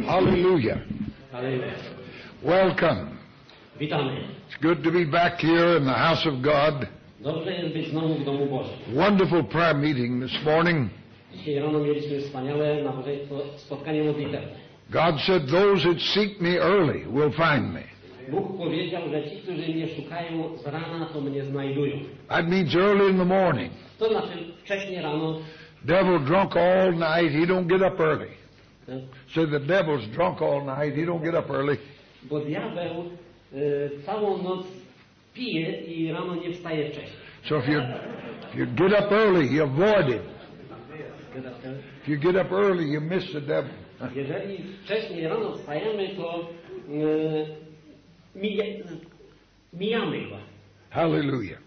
Hallelujah. Welcome. Witamy. It's good to be back here in the house of God. Dobrze jest być znowu w domu Bożym. Wonderful prayer meeting this morning. Dzisiaj rano mieliśmy wspaniałe nabożeństwo, spotkanie modlitewne. God said, those that seek me early will find me. Bóg powiedział, że ci, którzy mnie szukają z rana, to mnie znajdują. That means early in the morning. To znaczy wcześnie rano. Devil drunk all night, he don't get up early. So the devil's drunk all night, he don't get up early. Bo diabeł całą noc pije i rano nie wstaje wcześniej. So if you get up early, you avoid him. If you get up early, you miss the devil. Jeżeli wcześniej rano wstajemy, to mijamy go. Hallelujah.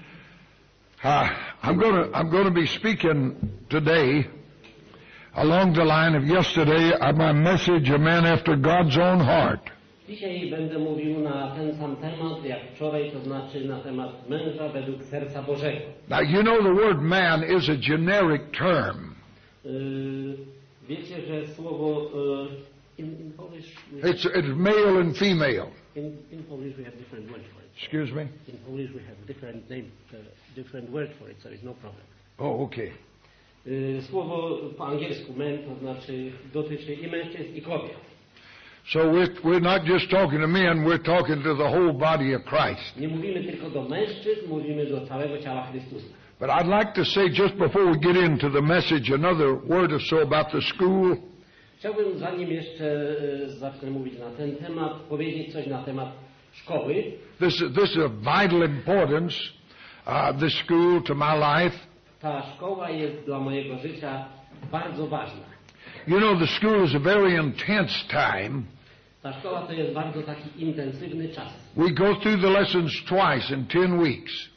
I'm going to be speaking today along the line of yesterday my message, A Man After God's Own Heart. Dzisiaj będę mówił na ten sam temat jak wczoraj, to znaczy na temat męża według serca Bożego. Now you know the word man is a generic term. Wiecie, że słowo in Polish it's male and female. In Polish we have different words for it. Excuse me? In Polish we have different name, different word for it, so it's no problem. Oh, okay. Słowo po angielsku man to znaczy dotyczy i mężczyzn i kobiet. So we're not just talking to men, we're talking to the whole body of Christ. Nie mówimy tylko do mężczyzn, mówimy do całego ciała Chrystusa. But I'd like to say just before we get into the message another word or so about the school. Chciałbym, zanim jeszcze zacznę mówić na ten temat, powiedzieć coś na temat szkoły. This is of vital importance, this school to my life. Ta szkoła jest dla mojego życia bardzo ważna. You know, the school is a very intense time. Ta szkoła to jest bardzo taki intensywny czas. We go through the lessons twice in 10 weeks.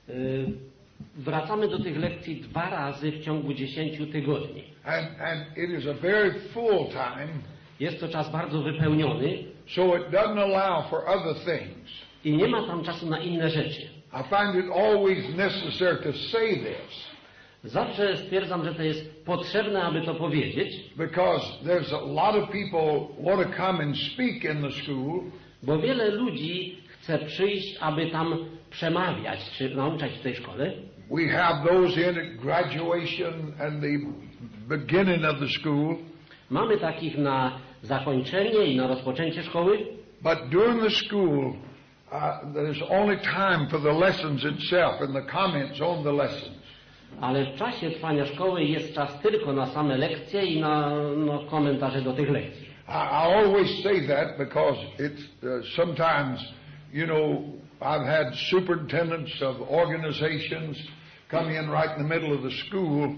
Wracamy do tych lekcji 2 razy w ciągu 10 tygodni. And it is a very full time. Jest to czas bardzo wypełniony. So it doesn't allow for other things. I nie ma tam czasu na inne rzeczy. I find it always necessary to say this. Zawsze stwierdzam, że to jest potrzebne, aby to powiedzieć. Because there's a lot of people want to come and speak in the school. Bo wiele ludzi chce przyjść, aby tam przemawiać, czy nauczać w tej szkole. We have those in at graduation and the beginning of the school. Mamy takich na zakończenie i na rozpoczęcie szkoły. But during the school, there's only time for the lessons itself and the comments on the lessons. Ale w czasie trwania szkoły jest czas tylko na same lekcje i na komentarze do tych lekcji. I always say that because it's sometimes, you know, I've had superintendents of organizations come in right in the middle of the school.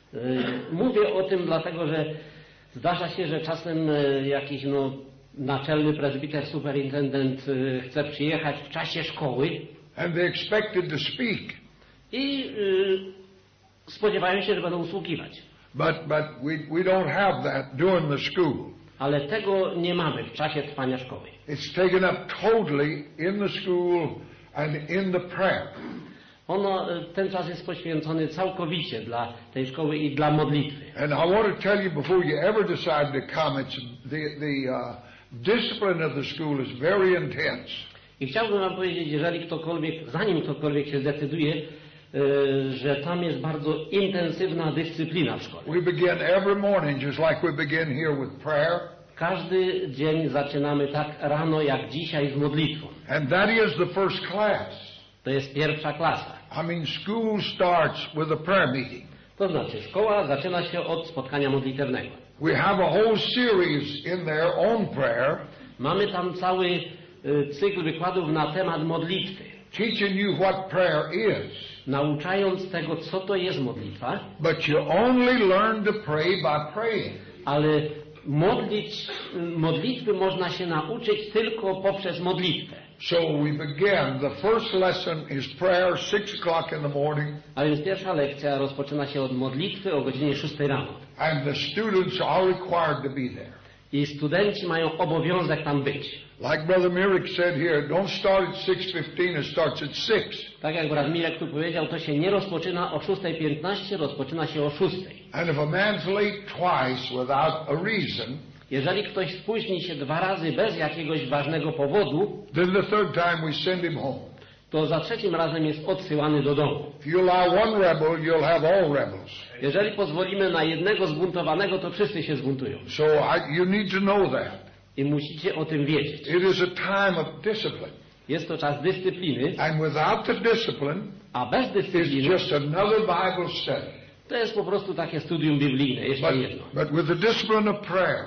Mówię o tym dlatego, że zdarza się, że czasem jakiś naczelny prezbiter, superintendent chce przyjechać w czasie szkoły. And they're expected to speak. I spodziewają się, że będą usługiwać. But we don't have that during the school. Ale tego nie mamy w czasie trwania szkoły. It's taken up totally in the school and in the prayer. Ten czas jest poświęcony całkowicie dla tej szkoły i dla modlitwy. And I want to tell you before you ever decide to come, the discipline of the school is very intense. I chciałbym wam powiedzieć, zanim ktokolwiek się zdecyduje, że tam jest bardzo intensywna dyscyplina w szkole. We begin every morning just like we begin here with prayer. Każdy dzień zaczynamy tak rano jak dzisiaj z modlitwą. And that is the first class. To jest pierwsza klasa. I mean, school starts with a prayer meeting. To znaczy, szkoła zaczyna się od spotkania modlitewnego. We have a whole series in there on prayer. Mamy tam cały cykl wykładów na temat modlitwy. Teaching you what prayer is. Nauczając tego, co to jest modlitwa. But you only learn to pray by praying. Ale modlitwy można się nauczyć tylko poprzez modlitwę. So we begin. The first lesson is prayer, 6 o'clock in the morning. A więc pierwsza lekcja rozpoczyna się od modlitwy o godzinie 6 rano. And the students are required to be there. I studenci mają obowiązek tam być. Like Brother Mirek said here, don't start at 6:15, it starts at 6. Tak jak brat Mirek tu powiedział, to się nie rozpoczyna o 6:15, rozpoczyna się o 6. And if a man's late twice without a reason, Jeżeli ktoś spóźni się 2 razy bez jakiegoś ważnego powodu, then the third time we send him home. to za 3. razem jest odsyłany do domu. If you allow one rebel, you'll have all rebels. Jeżeli pozwolimy na jednego zbuntowanego, to wszyscy się zbuntują. So you need to know that. I musicie o tym wiedzieć. It is a time of discipline. Jest to czas dyscypliny, And without the discipline, a bez it's dyscypliny just another Bible study. to jest po prostu takie studium biblijne, jeszcze jedno. But with the discipline of prayer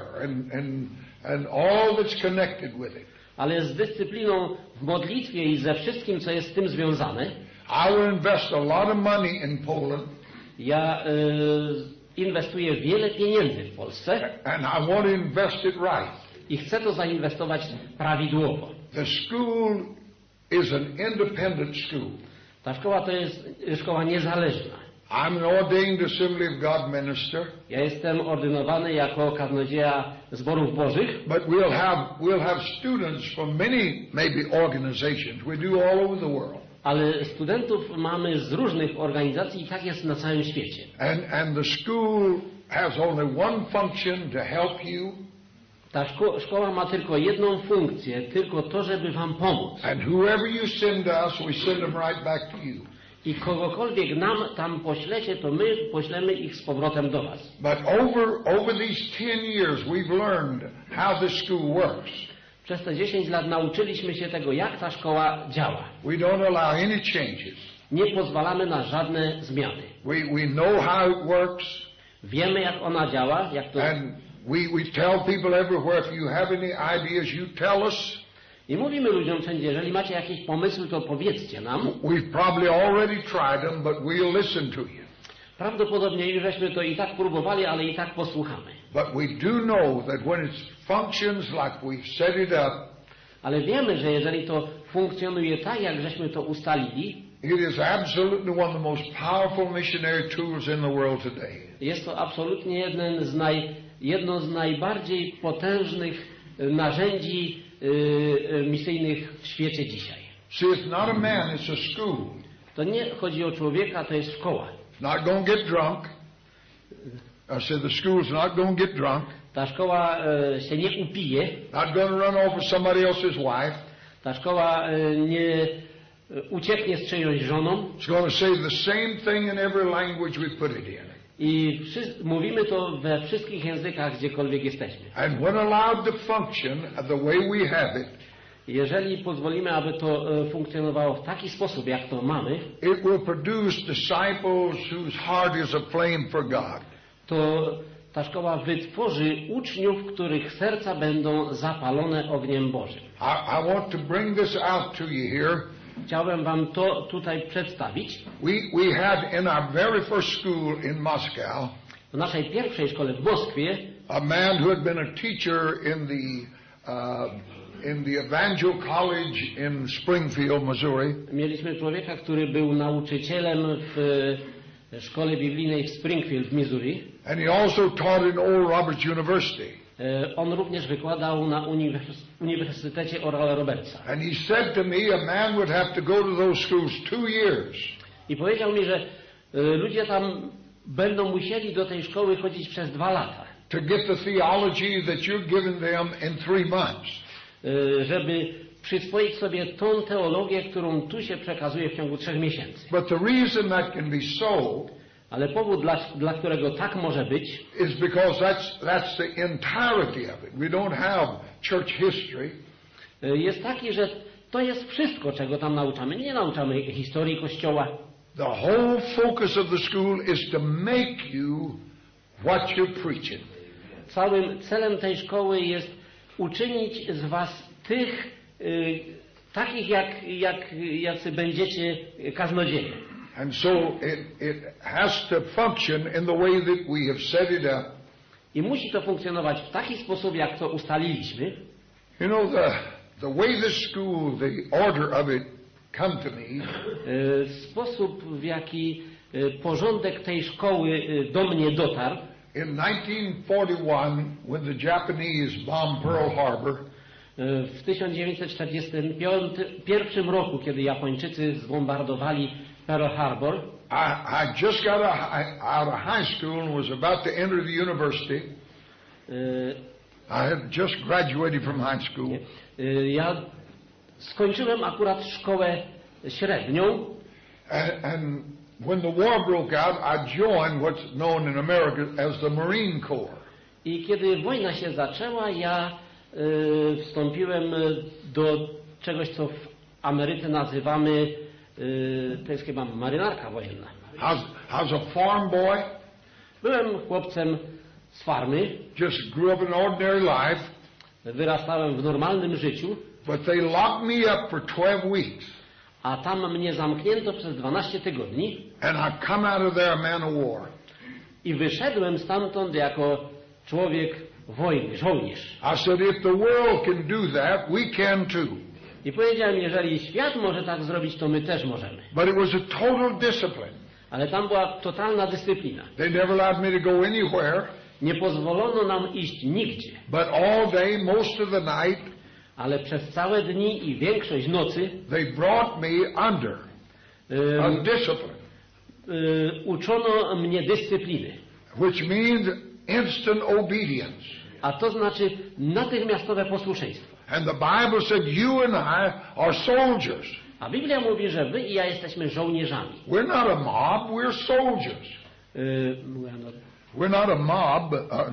and all that's connected with it, Ale z dyscypliną w modlitwie i ze wszystkim, co jest z tym związane, I will invest a lot of money in Poland, ja inwestuję wiele pieniędzy w Polsce and I want to invest it right. i chcę to zainwestować prawidłowo. The school is an independent school. Ta szkoła to jest szkoła niezależna. I'm an ordained Assembly of God minister, Ja jestem ordynowany jako kaznodzieja zborów bożych, but we'll have students from many maybe organizations. We do all over the world. ale studentów mamy z różnych organizacji i tak jest na całym świecie. And the school has only one function to help you. Ta szkoła ma tylko jedną funkcję, tylko to, żeby wam pomóc. And whoever you send to us, we send them right back to you. I kogokolwiek nam tam poślecie, to my poślemy ich z powrotem do was. But over these 10 years, we've learned how this school works. Przez te 10 lat nauczyliśmy się tego, jak ta szkoła działa. We don't allow any changes. Nie pozwalamy na żadne zmiany. We know how it works, Wiemy, jak ona działa, jak to... and we tell people everywhere, if you have any ideas, you tell us. I mówimy ludziom wszędzie, jeżeli macie jakieś pomysły, to powiedzcie nam. We've probably already tried them, but we'll listen to you. Prawdopodobnie już żeśmy to i tak próbowali, ale i tak posłuchamy. But we do know that when it functions like we've set it up, Ale wiemy, że jeżeli to funkcjonuje tak, jak żeśmy to ustalili, it is absolutely one of the most powerful missionary tools in the world today. jest to absolutnie jedno z najbardziej potężnych narzędzi misyjnych w świecie dzisiaj. See, it's not a man, it's a school. To nie chodzi o człowieka, to jest szkoła. Not going to get drunk. I said the school's not going to get drunk. Ta szkoła się nie upije, Not going to run over somebody else's wife. ta szkoła nie ucieknie z czyjąś żoną It's going to say the same thing in every language we put it in. i mówimy to we wszystkich językach, gdziekolwiek jesteśmy. And when allowed to function the way we have it, Jeżeli pozwolimy, aby to funkcjonowało w taki sposób, jak to mamy, it will produce disciples whose heart is aflame for God. to ta szkoła wytworzy uczniów, których serca będą zapalone ogniem Bożym. I want to bring this out to you here. Chciałbym wam to tutaj przedstawić. We had in our very first school in Moscow W naszej pierwszej szkole w Moskwie a man who had been a teacher in the Evangel College in Springfield, Missouri. mieliśmy człowieka, który był nauczycielem w szkole biblijnej w Springfield w Missouri. And he also taught in Oral Roberts University. On również wykładał na Uniwersytecie Orala Robertsa. And he said to me, a man would have to go to those schools 2 years. I powiedział mi, że ludzie tam będą musieli do tej szkoły chodzić przez 2 lata. To get the theology that you're giving them in 3 months. Żeby przyswoić sobie tą teologię, którą tu się przekazuje w ciągu 3 miesięcy. But the reason that can be so Ale powód, dla którego tak może być, is because that's the entirety of it. We don't have church history. jest taki, że to jest wszystko, czego tam nauczamy. Nie nauczamy historii Kościoła. The whole focus of the school is to make you what you're preaching. Całym celem tej szkoły jest uczynić z was tych, takich jacy będziecie kaznodzieje. And so it has to function in the way that we have set it up. I musi to funkcjonować w taki sposób, jak to ustaliliśmy. You know, the way this school, the order of it come to me, Sposób, w jaki porządek tej szkoły do mnie dotarł. in 1941, when the Japanese bombed Pearl Harbor, W 1941 roku, kiedy Japończycy zbombardowali Pearl Harbor, I just got out of high school and was about to enter the university. I had just graduated from high school. Ja skończyłem akurat szkołę średnią. And when the war broke out, I joined what's known in America as the Marine Corps. I kiedy wojna się zaczęła, ja wstąpiłem do czegoś, co w Ameryce nazywamy, to jest chyba marynarka wojenna. I was a farm boy. Byłem chłopcem z farmy. Just grew up an ordinary life. Wyrastałem w normalnym życiu. But they locked me up for 12 weeks. A tam mnie zamknięto przez 12 tygodni. And I come out of there a man of war. I wyszedłem stamtąd jako człowiek wojny, żołnierz. I said, if the world can do that, we can too. I powiedziałem, jeżeli świat może tak zrobić, to my też możemy. But it was a total discipline. Ale tam była totalna dyscyplina. They never allowed me to go anywhere. Nie pozwolono nam iść nigdzie. But all day, most of the night, ale przez całe dni i większość nocy they brought me under a discipline. Uczono mnie dyscypliny. Which means instant obedience. A to znaczy natychmiastowe posłuszeństwo. And the Bible said you and I are soldiers. A Biblia mówi, że wy i ja jesteśmy żołnierzami. We're not a mob, we're soldiers. We're not a mob,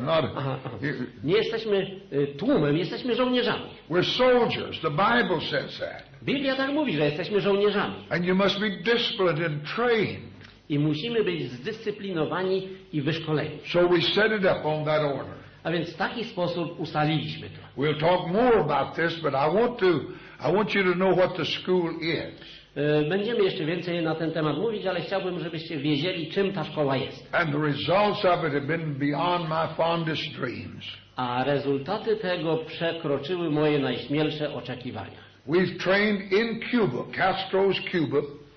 nie jesteśmy tłumem, jesteśmy żołnierzami. We're soldiers. The Bible says that. Biblia tak mówi, że jesteśmy żołnierzami. And you must be disciplined and trained. I musimy być zdyscyplinowani i wyszkoleni. So we set it up on that order. A więc w taki sposób ustaliliśmy to. We'll talk more about this, but I want you to know what the school is. Będziemy jeszcze więcej na ten temat mówić, ale chciałbym, żebyście wiedzieli, czym ta szkoła jest. And the results of it have been beyond my fondest dreams. A rezultaty tego przekroczyły moje najśmielsze oczekiwania. We've trained in Cuba, Castro's Cuba.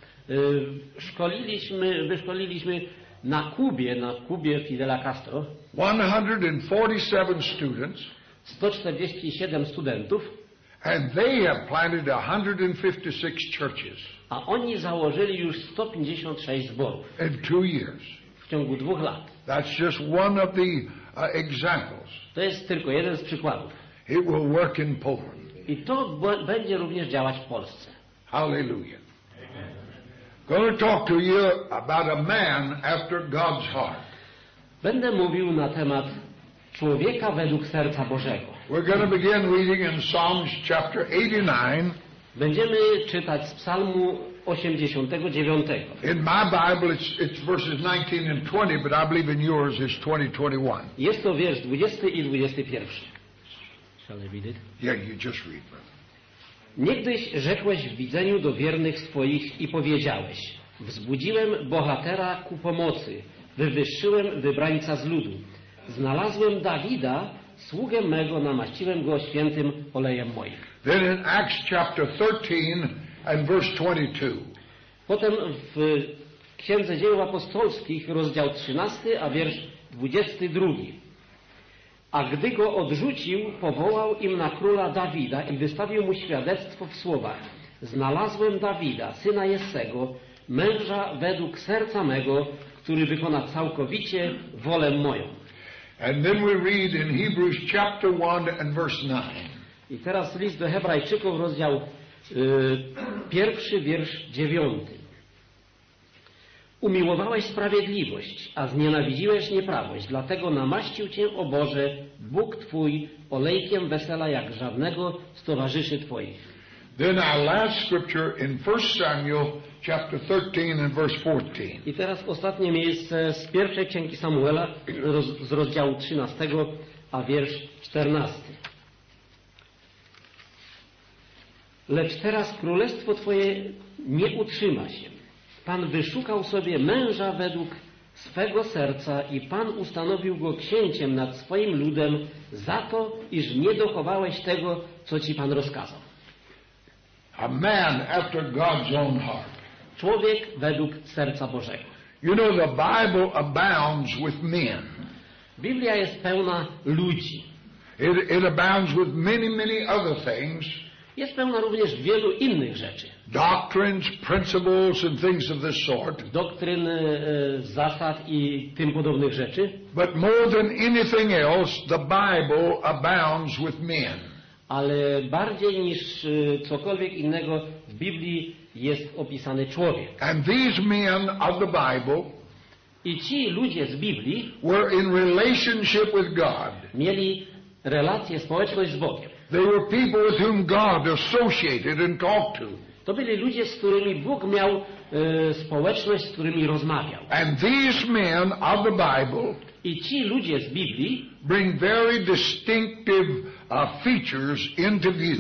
Wyszkoliliśmy na Kubie Fidela Castro 147 students. 147 studentów. And they have planted 156 churches. A oni założyli już 156 zborów. In 2 years. W ciągu 2 lat. That's just one of the examples. To jest tylko jeden z przykładów. It will work in Poland. I to będzie również działać w Polsce. Hallelujah. Going to talk to you about a man after God's heart. Będę mówił na temat człowieka według serca Bożego. We're going to begin reading in Psalms chapter 89. Będziemy czytać z Psalmu 89. In my Bible it's verses 19 and 20, but I believe in yours it's 20-21. Jest to wiersz 20 i 21. Shall I read it? Yeah, you just read, brother. Niegdyś rzekłeś w widzeniu do wiernych swoich i powiedziałeś: wzbudziłem bohatera ku pomocy, wywyższyłem wybrańca z ludu. Znalazłem Dawida, sługę mego, namaściłem go świętym olejem moim. Then in Acts chapter 13 and verse 22. Potem w Księdze Dzieł Apostolskich, rozdział 13, a wiersz 22. A gdy go odrzucił, powołał im na króla Dawida i wystawił mu świadectwo w słowach: znalazłem Dawida, syna Jessego, męża według serca mego, który wykona całkowicie wolę moją. And then we read in Hebrews chapter 1 and verse 9. I teraz list do Hebrajczyków, rozdział 1, wiersz 9. Umiłowałeś sprawiedliwość, a znienawidziłeś nieprawość, dlatego namaścił Cię, o Boże, Bóg Twój, olejkiem wesela jak żadnego z towarzyszy Twoich. Then our last scripture in 1 Samuel chapter 13 and verse 14. I teraz ostatnie miejsce z pierwszej księgi Samuela, z rozdziału 13, a wiersz 14. Lecz teraz królestwo Twoje nie utrzyma się. Pan wyszukał sobie męża według swego serca i Pan ustanowił go księciem nad swoim ludem za to, iż nie dochowałeś tego, co Ci Pan rozkazał. A man after God's own heart. Człowiek według serca Bożego. You know, the Bible abounds with men. Biblia jest pełna ludzi. It abounds with many other things. Jest pełna również wielu innych rzeczy. doctrines, principles, and things of this sort. Doktryn, zasad i tym podobnych rzeczy. But more than anything else, the Bible abounds with men. Ale bardziej niż cokolwiek innego w Biblii jest opisany człowiek. And these men of the Bible I ci ludzie z Biblii were in relationship with God. mieli relację, społeczność z Bogiem. They were people with whom God associated and talked to. To byli ludzie, z którymi Bóg miał społeczność, z którymi rozmawiał. And these men of the Bible I ci ludzie z Biblii bring very distinctive features into view.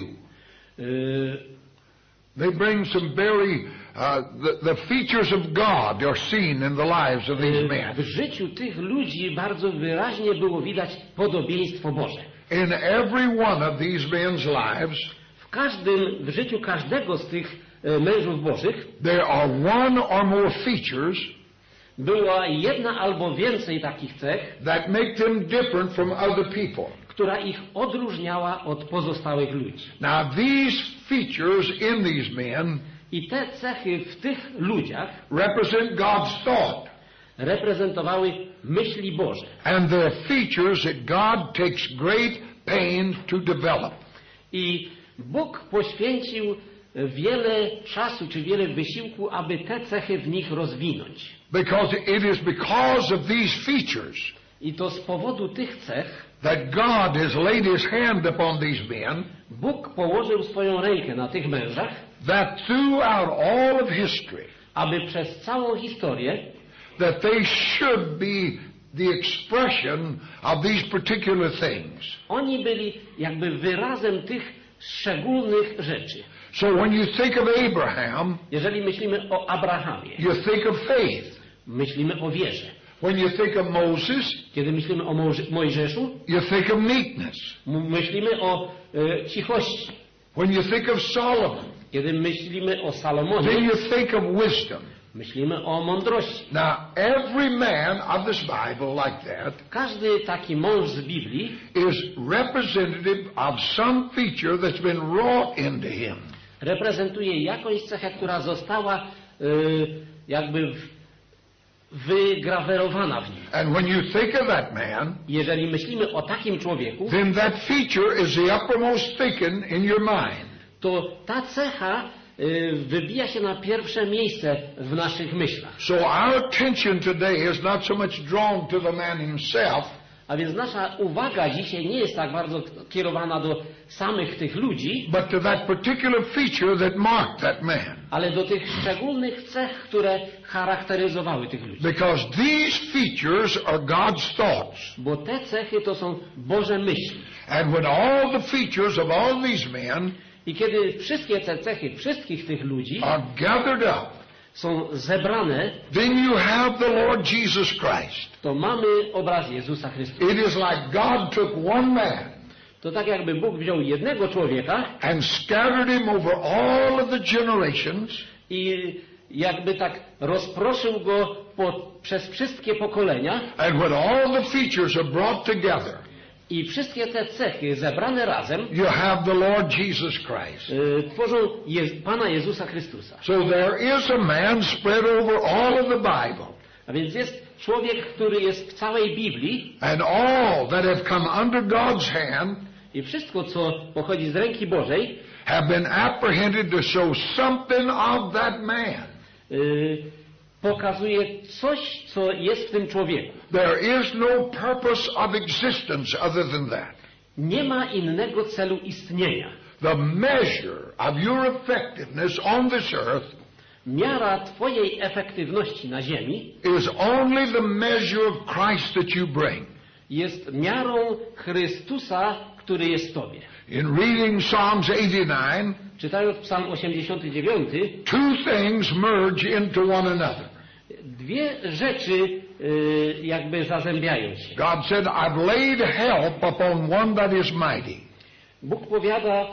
They bring some very, the features of God are seen in the lives of these men. W życiu tych ludzi bardzo wyraźnie było widać podobieństwo Boże. In every one of these men's lives, W życiu każdego z tych mężów Bożych there are one or more features była jedna albo więcej takich cech, that make them different from other people. która ich odróżniała od pozostałych ludzi. Now these features in these men I te cechy w tych ludziach represent God's thought. reprezentowały myśli Boże. And they're features that God takes great pains to develop. I Bóg poświęcił wiele czasu czy wiele wysiłku, aby te cechy w nich rozwinąć. Because it is because of these features I to z powodu tych cech that God has laid his hand upon these men, Bóg położył swoją rękę na tych mężach, that throughout all of history, aby przez całą historię that they should be the expression of these particular things. oni byli jakby wyrazem tych szczególnych rzeczy. So when you think of Abraham, Jeżeli myślimy o Abrahamie, you think of faith. myślimy o wierze. When you think of Moses, Kiedy myślimy o Mojżeszu, you think of meekness. myślimy o cichości. When you think of Solomon, Kiedy myślimy o then Salomonie, you think of wisdom. myślimy o mądrości. Now, every man of this Bible like that Każdy taki mąż z Biblii is representative of some feature that's been wrought into him. reprezentuje jakąś cechę, która została jakby wygrawerowana w nim. And when you think of that man, Jeżeli myślimy o takim człowieku, then that feature is the uppermost thinking in your mind. to ta cecha wybija się na pierwsze miejsce w naszych myślach. So our attention today is not so much drawn to the man himself, A więc nasza uwaga dzisiaj nie jest tak bardzo kierowana do samych tych ludzi, but to that particular feature that marked that man. ale do tych szczególnych cech, które charakteryzowały tych ludzi. Because these features are God's thoughts. Bo te cechy to są Boże myśli. And when all the features of all these men I kiedy wszystkie te cechy wszystkich tych ludzi are gathered up, są zebrane, then you have the Lord Jesus Christ. to mamy obraz Jezusa Chrystusa. It is like God took one man To tak jakby Bóg wziął jednego człowieka and scattered him over all of the generations, i jakby tak rozproszył go przez wszystkie pokolenia and when all the features are brought together, i wszystkie te cechy zebrane razem you have the Lord Jesus Christ. tworzą Pana Jezusa Chrystusa. So there is a man spread over all of the Bible, A więc jest człowiek, który jest w całej Biblii and all that have come under God's hand i wszystko, co pochodzi z ręki Bożej, have been apprehended to show something of that man. pokazuje coś, co jest w tym człowieku. There is no purpose of existence other than that. Nie ma innego celu istnienia. The measure of your effectiveness on this earth Miara twojej efektywności na ziemi is only the measure of Christ that you bring. jest miarą Chrystusa, który jest w tobie. In reading Psalms 89, Czytając Psalm 89, two things merge into one another. dwie rzeczy jakby zazębiają się. God said, I've laid help upon one that is mighty. Bóg powiada,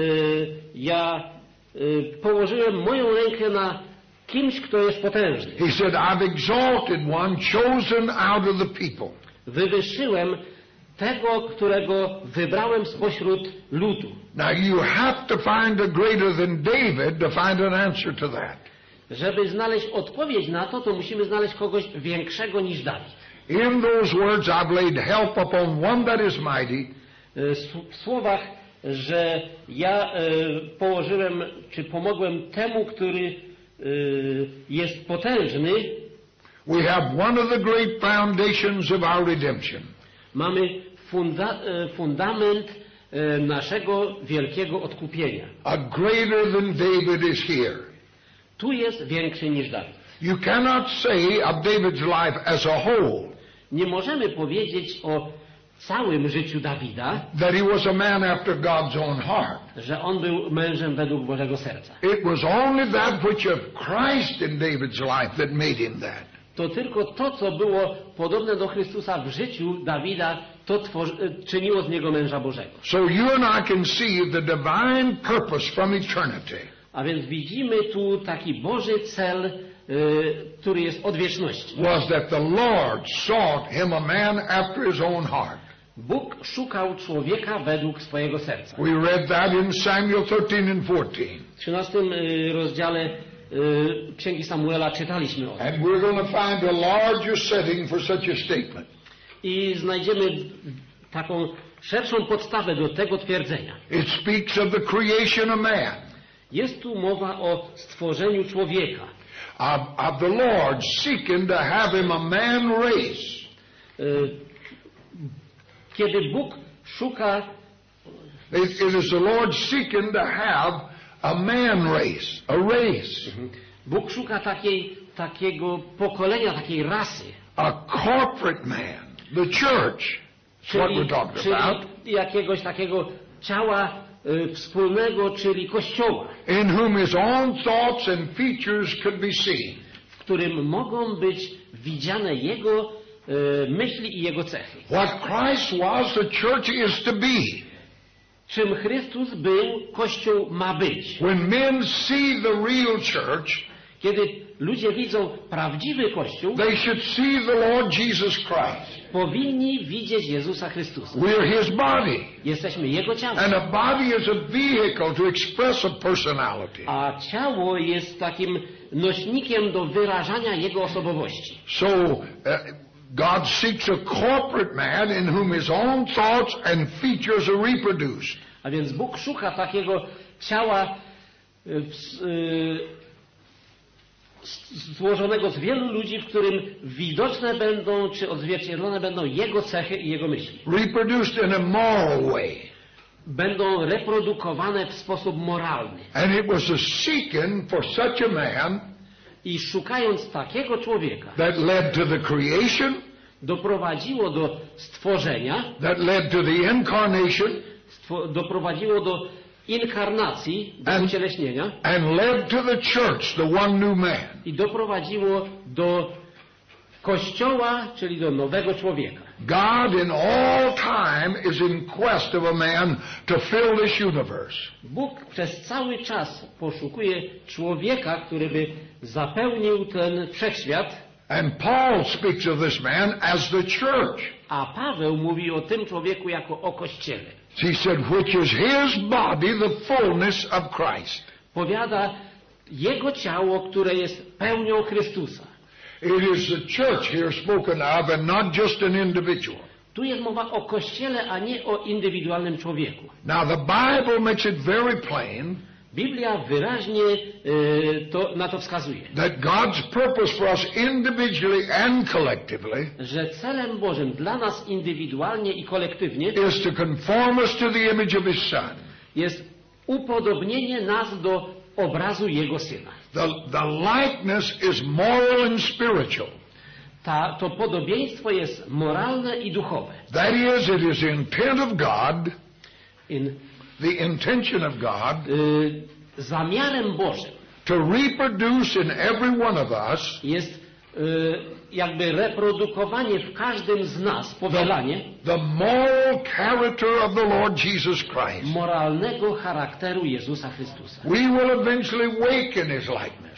ja położyłem moją rękę na kimś, kto jest potężny. He said, I've exalted one chosen out of the people. Wywyższyłem tego, którego wybrałem spośród ludu. Now you have to find a greater than David to find an answer to that. Żeby znaleźć odpowiedź na to, to musimy znaleźć kogoś większego niż Dawid. In those words I've laid help upon one that is mighty, W słowach, że ja położyłem, czy pomogłem temu, który jest potężny, we have one of the great foundations of our redemption. mamy fundament naszego wielkiego odkupienia. A greater than David is here. Tu jest większy niż Dawid. You cannot say of David's life as a whole Nie możemy powiedzieć o całym życiu Dawida, that he was a man after God's own heart. że on był mężem według Bożego serca. It was only that which of Christ in David's life that made him that. To tylko to, co było podobne do Chrystusa w życiu Dawida, to czyniło z niego męża Bożego. So you and I can see the divine purpose from eternity. A więc widzimy tu taki Boży cel, który jest od wieczności. Was that the Lord sought him a man after his own heart. Bóg szukał człowieka według swojego serca. We read that in Samuel 13 and 14. W 13 rozdziale Księgi Samuela czytaliśmy o tym. And we're going to find a larger setting for such a statement. I znajdziemy taką szerszą podstawę do tego twierdzenia. It speaks of the creation of man, Jest tu mowa o stworzeniu człowieka. of the Lord seeking to have him a man race. Kiedy Bóg szuka, It is the Lord seeking to have a man race, a race, Bóg szuka takiego pokolenia, takiej rasy. a corporate man, the church. That's what we're talking about. Czyli jakiegoś takiego ciała wspólnego, czyli Kościoła, In whom his own thoughts and features could be seen. w którym mogą być widziane Jego myśli i Jego cechy. What Christ was, the church is to be. Czym Chrystus był, Kościół ma być. When men see the real church, Kiedy ludzie widzą prawdziwy Kościół, they should see the Lord Jesus Christ. powinni widzieć Jezusa Chrystusa. We're his body. Jesteśmy Jego ciałem. And a body is a vehicle to express a personality. A ciało jest takim nośnikiem do wyrażania Jego osobowości. So, God seeks a corporate man in whom his own thoughts and features are reproduced. A więc Bóg szuka takiego ciała złożonego z wielu ludzi, w którym widoczne będą, czy odzwierciedlone będą Jego cechy i Jego myśli. Reproduced in a moral way. Będą reprodukowane w sposób moralny. And it was a seeking for such a man I szukając takiego człowieka, that led to the creation, doprowadziło do stworzenia, that led to the incarnation, doprowadziło do inkarnacji, do ucieleśnienia and led to the church, the one new man. i doprowadziło do Kościoła, czyli do nowego człowieka. God in all time is in quest of a man to fill this universe. Bóg przez cały czas poszukuje człowieka, który by zapełnił ten wszechświat, And Paul speaks of this man as the church. a Paweł mówi o tym człowieku jako o Kościele. He said, which is his body, the fullness of Christ. Powiada Jego ciało, które jest pełnią Chrystusa. It is the church here spoken of and not just an individual. Tu jest mowa o Kościele, a nie o indywidualnym człowieku. Now the Bible makes it very plain Biblia wyraźnie na to wskazuje, that God's purpose for us individually and collectively że celem Bożym dla nas indywidualnie i kolektywnie is to conform us to the image of His Son. jest upodobnienie nas do obrazu Jego Syna. The likeness is moral and spiritual. To podobieństwo jest moralne i duchowe. That is, it is the intent of God, the intention of God, Zamiarem Bożym to reproduce in every one of us jest jakby reprodukowanie w każdym z nas, powielanie the moral character of the Lord Jesus Christ. moralnego charakteru Jezusa Chrystusa. We will eventually wake in His likeness.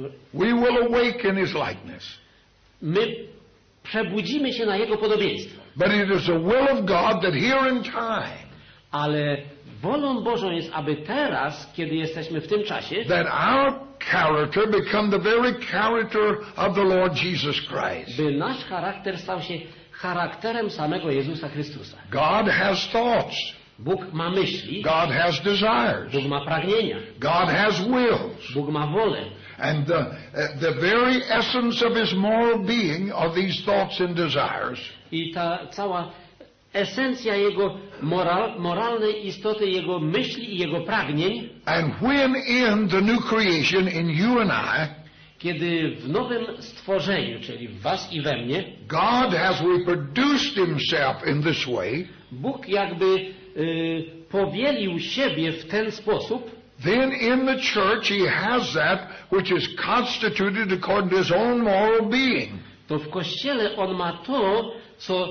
We will awake in His likeness. My przebudzimy się na Jego podobieństwo. But it is the will of God that here in time, Ale wolą Bożą jest, aby teraz, kiedy jesteśmy w tym czasie, that our character become the very character of the Lord Jesus Christ. by nasz charakter stał się charakterem samego Jezusa Chrystusa. God has thoughts. Bóg ma myśli, God has desires. Bóg ma pragnienia, God has wills. Bóg ma wolę. And the very essence of his moral being are these thoughts and desires. I ta cała esencja Jego moralnej istoty, Jego myśli i Jego pragnień, And when in the new creation in you and I, kiedy w nowym stworzeniu, czyli w was i we mnie, God has reproduced himself in this way, Bóg jakby powielił siebie w ten sposób, then in the church he has that which is constituted according to his own moral being. to w Kościele On ma to, co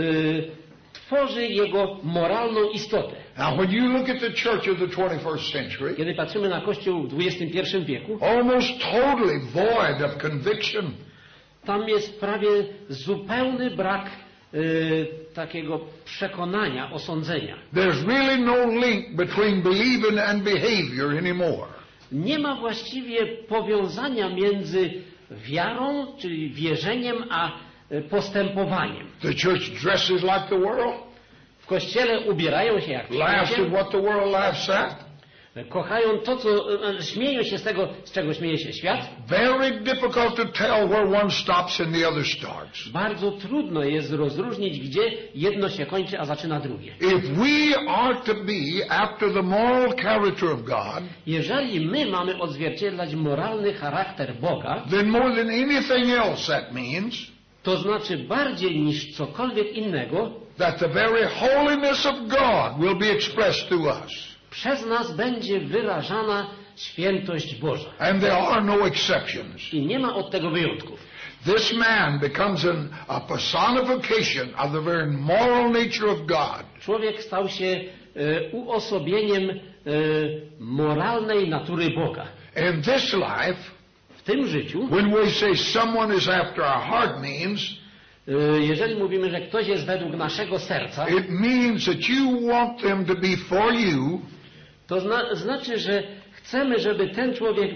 tworzy Jego moralną istotę. Now when you look at the church of the 21st century, Kiedy patrzymy na Kościół w XXI wieku, almost totally void of conviction, tam jest prawie zupełny brak takiego przekonania, osądzenia. there's really no link between believing and behavior anymore. Nie ma właściwie powiązania między wiarą, czyli wierzeniem, a postępowaniem. The church dresses like the world, W Kościele ubierają się jak laughs at ludzie, what the world laughs at. kochają to, śmieją się z tego, z czego śmieje się świat. Very difficult to tell where one stops and the other starts. Bardzo trudno jest rozróżnić, gdzie jedno się kończy, a zaczyna drugie. If we are to be after the moral character of God, Jeżeli my mamy odzwierciedlać moralny charakter Boga, then more than anything else that means to znaczy bardziej niż cokolwiek innego, that the very holiness of God will be expressed through us. przez nas będzie wyrażana świętość Boża. And there are no exceptions. I nie ma od tego wyjątków. This man becomes a personification of the very moral nature of God. Człowiek stał się uosobieniem moralnej natury Boga. In this life, W tym życiu, when we say someone is after our heart means, jeżeli mówimy, że ktoś jest według naszego serca, it means that you want them to be for you, to znaczy, że chcemy, żeby ten człowiek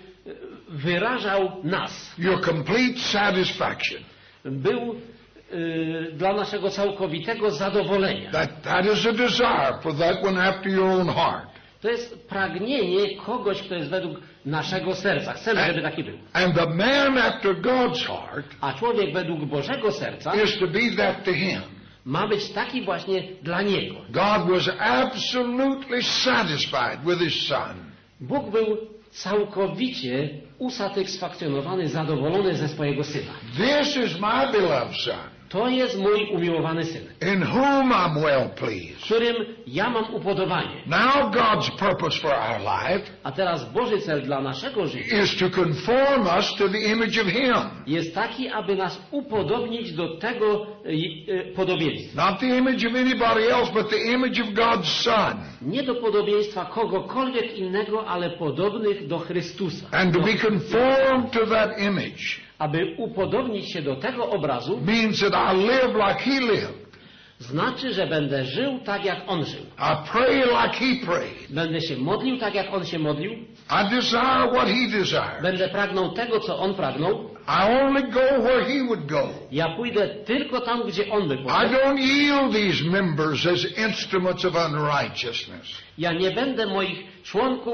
wyrażał nas. your complete satisfaction. Był dla naszego całkowitego zadowolenia. That is a desire for that one after your own heart. To jest pragnienie kogoś, kto jest według naszego serca. Chcemy, żeby taki był. And the man after God's heart A człowiek według Bożego serca is to be that to him. ma być taki właśnie dla niego. God was absolutely satisfied with his son. Bóg był całkowicie usatysfakcjonowany, zadowolony ze swojego Syna. This is my beloved son, To jest mój umiłowany Syn, in whom I'm well pleased. w którym ja mam upodobanie. Now God's purpose for our life A teraz Boży cel dla naszego życia is to conform us to the image of him. jest taki, aby nas upodobnić do tego podobieństwa. Not the image of anybody else, but the image of God's son. Nie do podobieństwa kogokolwiek innego, ale podobnych do Chrystusa. And to be conformed to that image Aby upodobnić się do tego obrazu, means that I live like he lived. znaczy, że będę żył tak, jak On żył. I pray like he prayed. Będę się modlił tak, jak On się modlił. I desire what he desired. Będę pragnął tego, co On pragnął. I only go where he would go. Ja pójdę tylko tam, gdzie On by I poszedł. don't yield these members as instruments of unrighteousness. Ja nie będę moich członków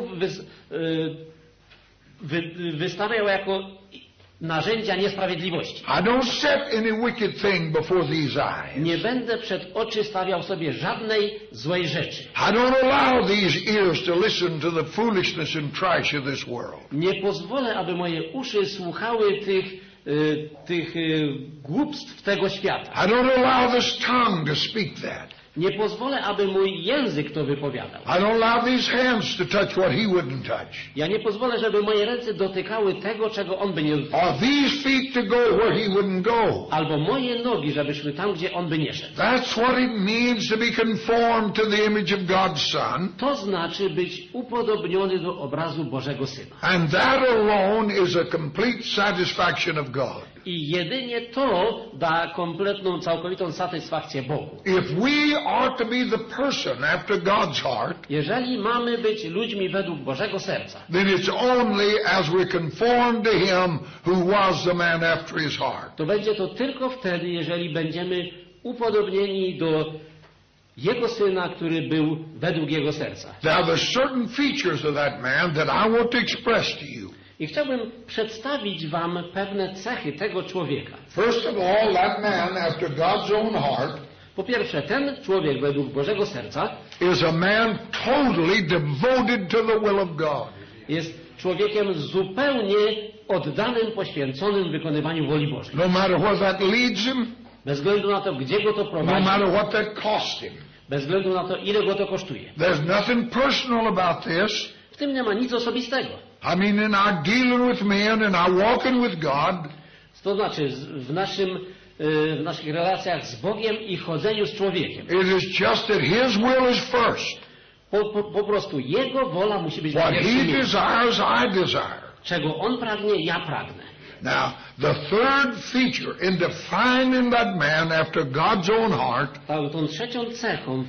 wystawiał jako narzędzia niesprawiedliwości. I don't set any wicked thing before these eyes. Nie będę przed oczy stawiał sobie żadnej złej rzeczy. I don't allow these ears to listen to the foolishness and trash of this world. Nie pozwolę, aby moje uszy słuchały tych głupstw tego świata. I don't allow this tongue to speak that. Nie pozwolę, aby mój język to wypowiadał. I don't allow these hands to touch what he wouldn't touch. Ja nie pozwolę, żeby moje ręce dotykały tego, czego On by nie dotknął. Or these feet to go where he wouldn't go. Albo moje nogi, żeby szły tam, gdzie On by nie szedł. That's what it means to be conformed to the image of God's Son. To znaczy być upodobniony do obrazu Bożego Syna. And that alone is a complete satisfaction of God. I jedynie to da kompletną, całkowitą satysfakcję Bogu. If we are to be the person after God's heart, Jeżeli mamy być ludźmi według Bożego serca, then it's only as we conform to Him who was the man after His heart. to będzie to tylko wtedy, jeżeli będziemy upodobnieni do Jego Syna, który był według Jego serca. Now there's certain features of that man that I want to express to you. I chciałbym przedstawić wam pewne cechy tego człowieka. First of all, that man after God's own heart Po pierwsze, ten człowiek według Bożego serca is a man totally devoted to the will of God. jest człowiekiem zupełnie oddanym, poświęconym wykonywaniu woli Bożej. No matter where that leads him, Bez względu na to, gdzie go to no prowadzi, matter what that costs him. bez względu na to, ile go to kosztuje. There's nothing personal about this. W tym nie ma nic osobistego. I mean, in our dealing with men and our walking with God, To znaczy, w naszych relacjach z Bogiem i chodzeniu z człowiekiem. it is just that His will is first. Po prostu Jego wola musi być na What He pierwszym miejscu. desires, I desire. Czego On pragnie, ja pragnę. Now, the third feature in defining that man after God's own heart Tą trzecią cechą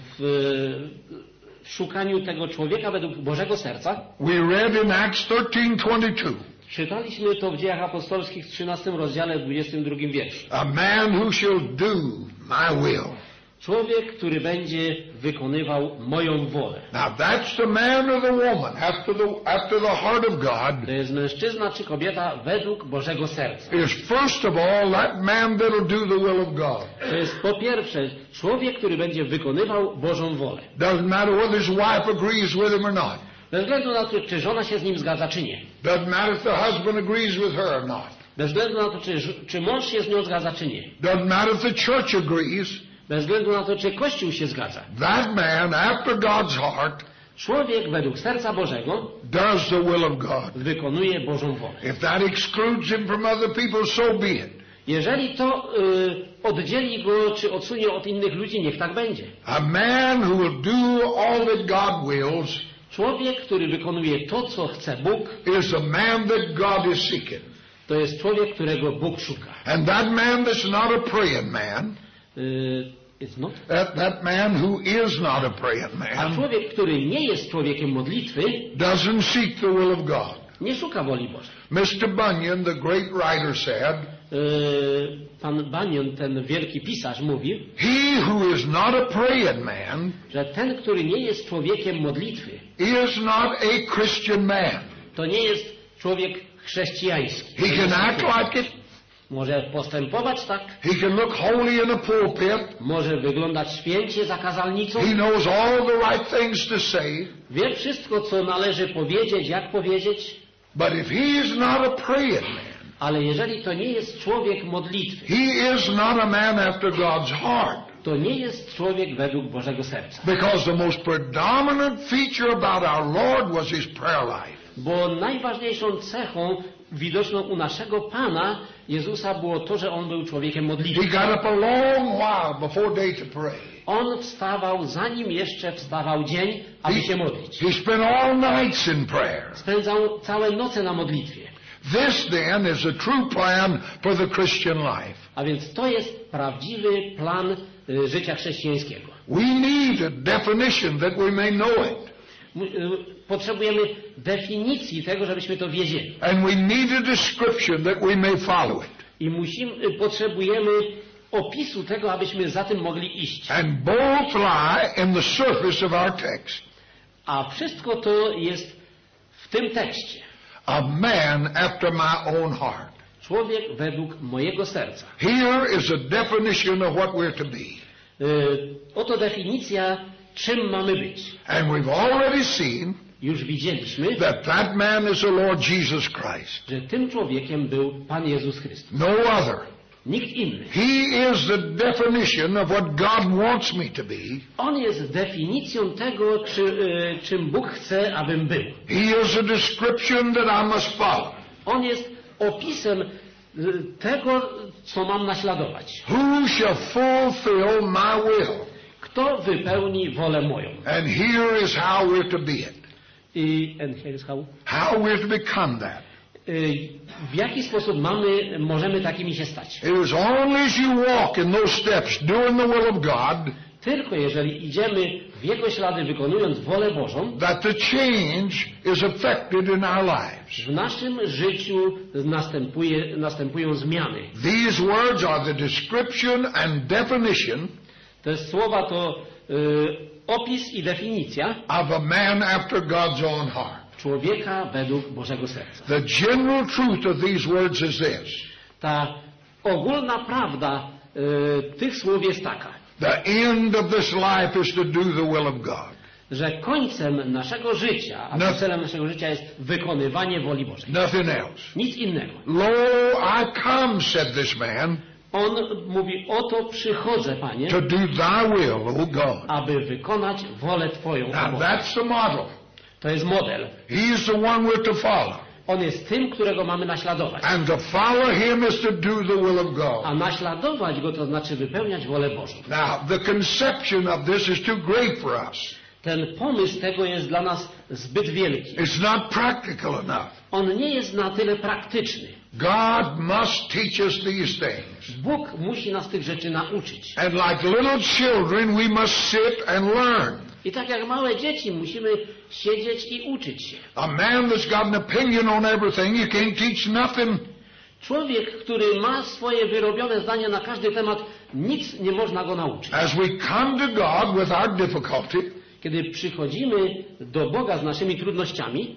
w szukaniu tego człowieka według Bożego serca, we read in Acts 13:22. czytaliśmy to w Dziejach Apostolskich w 13 rozdziale 22 wierszu. A man who shall do my will. Człowiek, który będzie wykonywał moją wolę. Now that's the man or the woman after the heart of God. To jest mężczyzna czy kobieta według Bożego serca. Is first of all that man that'll do the will of God. To jest po pierwsze człowiek, który będzie wykonywał Bożą wolę. Doesn't matter whether his wife agrees with him or not. Bez względu na to, czy żona się z nim zgadza, czy nie. Doesn't matter if the husband agrees with her or not. Bez względu na to, czy mąż się z nią zgadza, czy nie. Doesn't matter if the church agrees. Bez względu na to, czy Kościół się zgadza. That man after God's heart Człowiek według serca Bożego does the will of God. wykonuje Bożą wolę. If that excludes him from other people, so be it. Jeżeli to oddzieli go, czy odsunie od innych ludzi, niech tak będzie. A man who will do all that God wills Człowiek, który wykonuje to, co chce Bóg, is a man that God is seeking. to jest człowiek, którego Bóg szuka. And that man that's not a praying man, It's not. that man who is not a praying A man, człowiek, który nie jest człowiekiem modlitwy, doesn't seek the will of God. nie szuka woli Bożej. Mr. Bunyan, the great writer, said, Pan Bunyan, ten wielki pisarz, mówił, he who is not a praying man że ten, który nie jest człowiekiem modlitwy, is not a Christian man. to nie jest człowiek chrześcijański. He can act like it. Może postępować tak, He can look holy in a pulpit. może wyglądać święcie za kazalnicą, He knows all the right things to say. wie wszystko, co należy powiedzieć, jak powiedzieć, But if he is not a praying man, ale jeżeli to nie jest człowiek modlitwy, he is not a man after God's heart. to nie jest człowiek według Bożego serca. Because the most predominant feature about our Lord was his prayer life. Bo najważniejszą cechą widoczną u naszego Pana Jezusa było to, że On był człowiekiem He modlitwy. got up a long while before day to pray. On wstawał, zanim jeszcze wstawał dzień, aby się modlić. He spent all nights in prayer. Spędzał całe noce na modlitwie. This then is a true plan for the Christian life. A więc to jest prawdziwy plan życia chrześcijańskiego. We need a definition that we may know it. Potrzebujemy definicji tego, żebyśmy to wiedzieli. And we need a description that we may follow it. I potrzebujemy opisu tego, abyśmy za tym mogli iść. And both lie in the surface of our text. A wszystko to jest w tym tekście. A man after my own heart. Człowiek według mojego serca. Here is a definition of what we're to be. Oto definicja, czym mamy być. And we've already seen Już widzieliśmy, that man is the Lord Jesus Christ. że tym człowiekiem był Pan Jezus Chrystus. No other. Nikt inny. He is the definition of what God wants me to be. On jest definicją tego, czym Bóg chce, abym był. He is a description that I must follow. On jest opisem tego, co mam naśladować. Who shall fulfill my will? Kto wypełni wolę moją? And here is how we're to be it. And here is how. How we're to become that. w jaki sposób możemy takimi się stać? It is only as you walk in those steps, doing the will of God, Tylko jeżeli idziemy w Jego ślady, wykonując wolę Bożą, that the change is effected in our lives. w naszym życiu następują zmiany. These words are the description and definition Te słowa to opis i definicja of a man after God's own heart. człowieka według Bożego serca. The general truth of these words is this. Ta ogólna prawda tych słów jest taka, The end of this life is to do the will of God. że końcem naszego życia, a celem naszego życia jest wykonywanie woli Bożej. Nothing else. Nic innego. Lo, I come, said this man, On mówi, oto przychodzę, Panie, to do thy will, O God. aby wykonać wolę Twoją, o Now Boże. that's the model. To jest model. He is the one we're to follow. On jest tym, którego mamy naśladować. And to follow him is to do the will of God. A naśladować go to znaczy wypełniać wolę Bożą. Now, the conception of this is too great for us. Ten pomysł tego jest dla nas zbyt wielki. It's not practical enough. On nie jest na tyle praktyczny. God must teach us these things. Bóg musi nas tych rzeczy nauczyć. And like little children, we must sit and learn. I tak jak małe dzieci musimy siedzieć i uczyć się. A man that's got an opinion on everything, you can't teach nothing. Człowiek, który ma swoje wyrobione zdanie na każdy temat, nic nie można go nauczyć. As we come to God with our difficulty, Kiedy przychodzimy do Boga z naszymi trudnościami,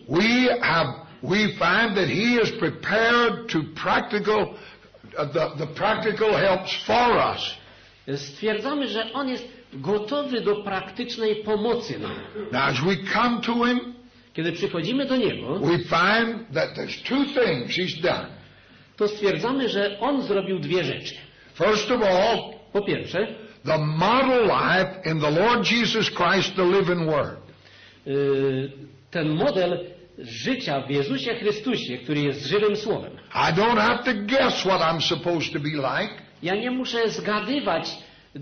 we find that He is prepared to practical, the practical helps for us. stwierdzamy, że On jest gotowy do praktycznej pomocy nam. Now, as we come to Him, Kiedy przychodzimy do Niego, we find that there's two things He's done. to stwierdzamy, że On zrobił dwie rzeczy. First of all, Po pierwsze, the model life in the Lord Jesus Christ, the living Word. Ten model życia w Jezusie Chrystusie, który jest żywym Słowem. I don't have to guess what I'm supposed to be like. Ja nie muszę zgadywać,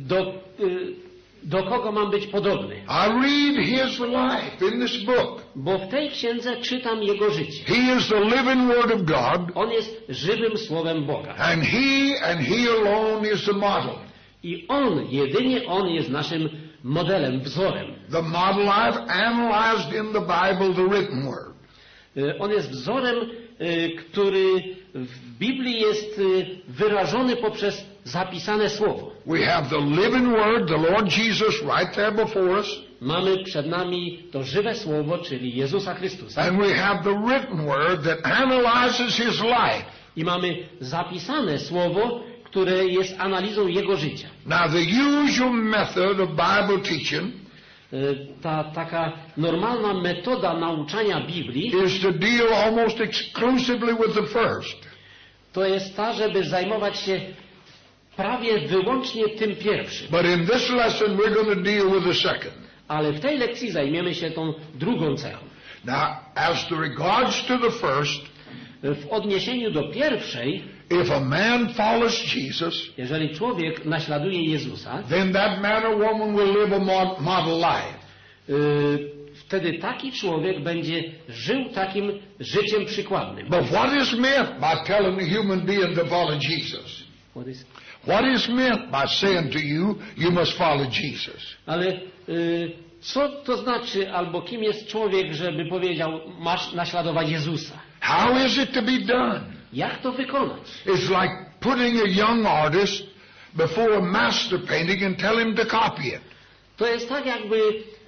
do kogo mam być podobny. I read His life in this book. Bo w tej księdze czytam Jego życie. He is the living Word of God, On jest żywym Słowem Boga. and He alone is the model. I jedynie On jest naszym modelem, wzorem. The model life analyzed in the Bible, the written Word. On jest wzorem, który w Biblii jest wyrażony poprzez zapisane Słowo. We have the living Word, the Lord Jesus, right there before us. Mamy przed nami to żywe Słowo, czyli Jezusa Chrystusa. And we have the written Word that analyzes His life. I mamy zapisane Słowo, które jest analizą Jego życia. Now, the usual method of Bible teaching Ta taka normalna metoda nauczania Biblii is to deal almost exclusively with the first. to jest ta, żeby zajmować się prawie wyłącznie tym pierwszym. But in this lesson we're going to deal with the second. Ale w tej lekcji zajmiemy się tą drugą cechą. Now, as to regards to the first, W odniesieniu do pierwszej, if a man follows Jesus, jeżeli człowiek naśladuje Jezusa, then that man or woman will live a model life. wtedy taki człowiek będzie żył takim życiem przykładnym. But what is meant by telling a human being to follow Jesus? What is meant by saying to you, you must follow Jesus? Ale co to znaczy, albo kim jest człowiek, żeby powiedział, masz naśladować Jezusa? How is it to be done? Jak to wykonać? It's like putting a young artist before a master painting and tell him to copy it. To jest tak, jakby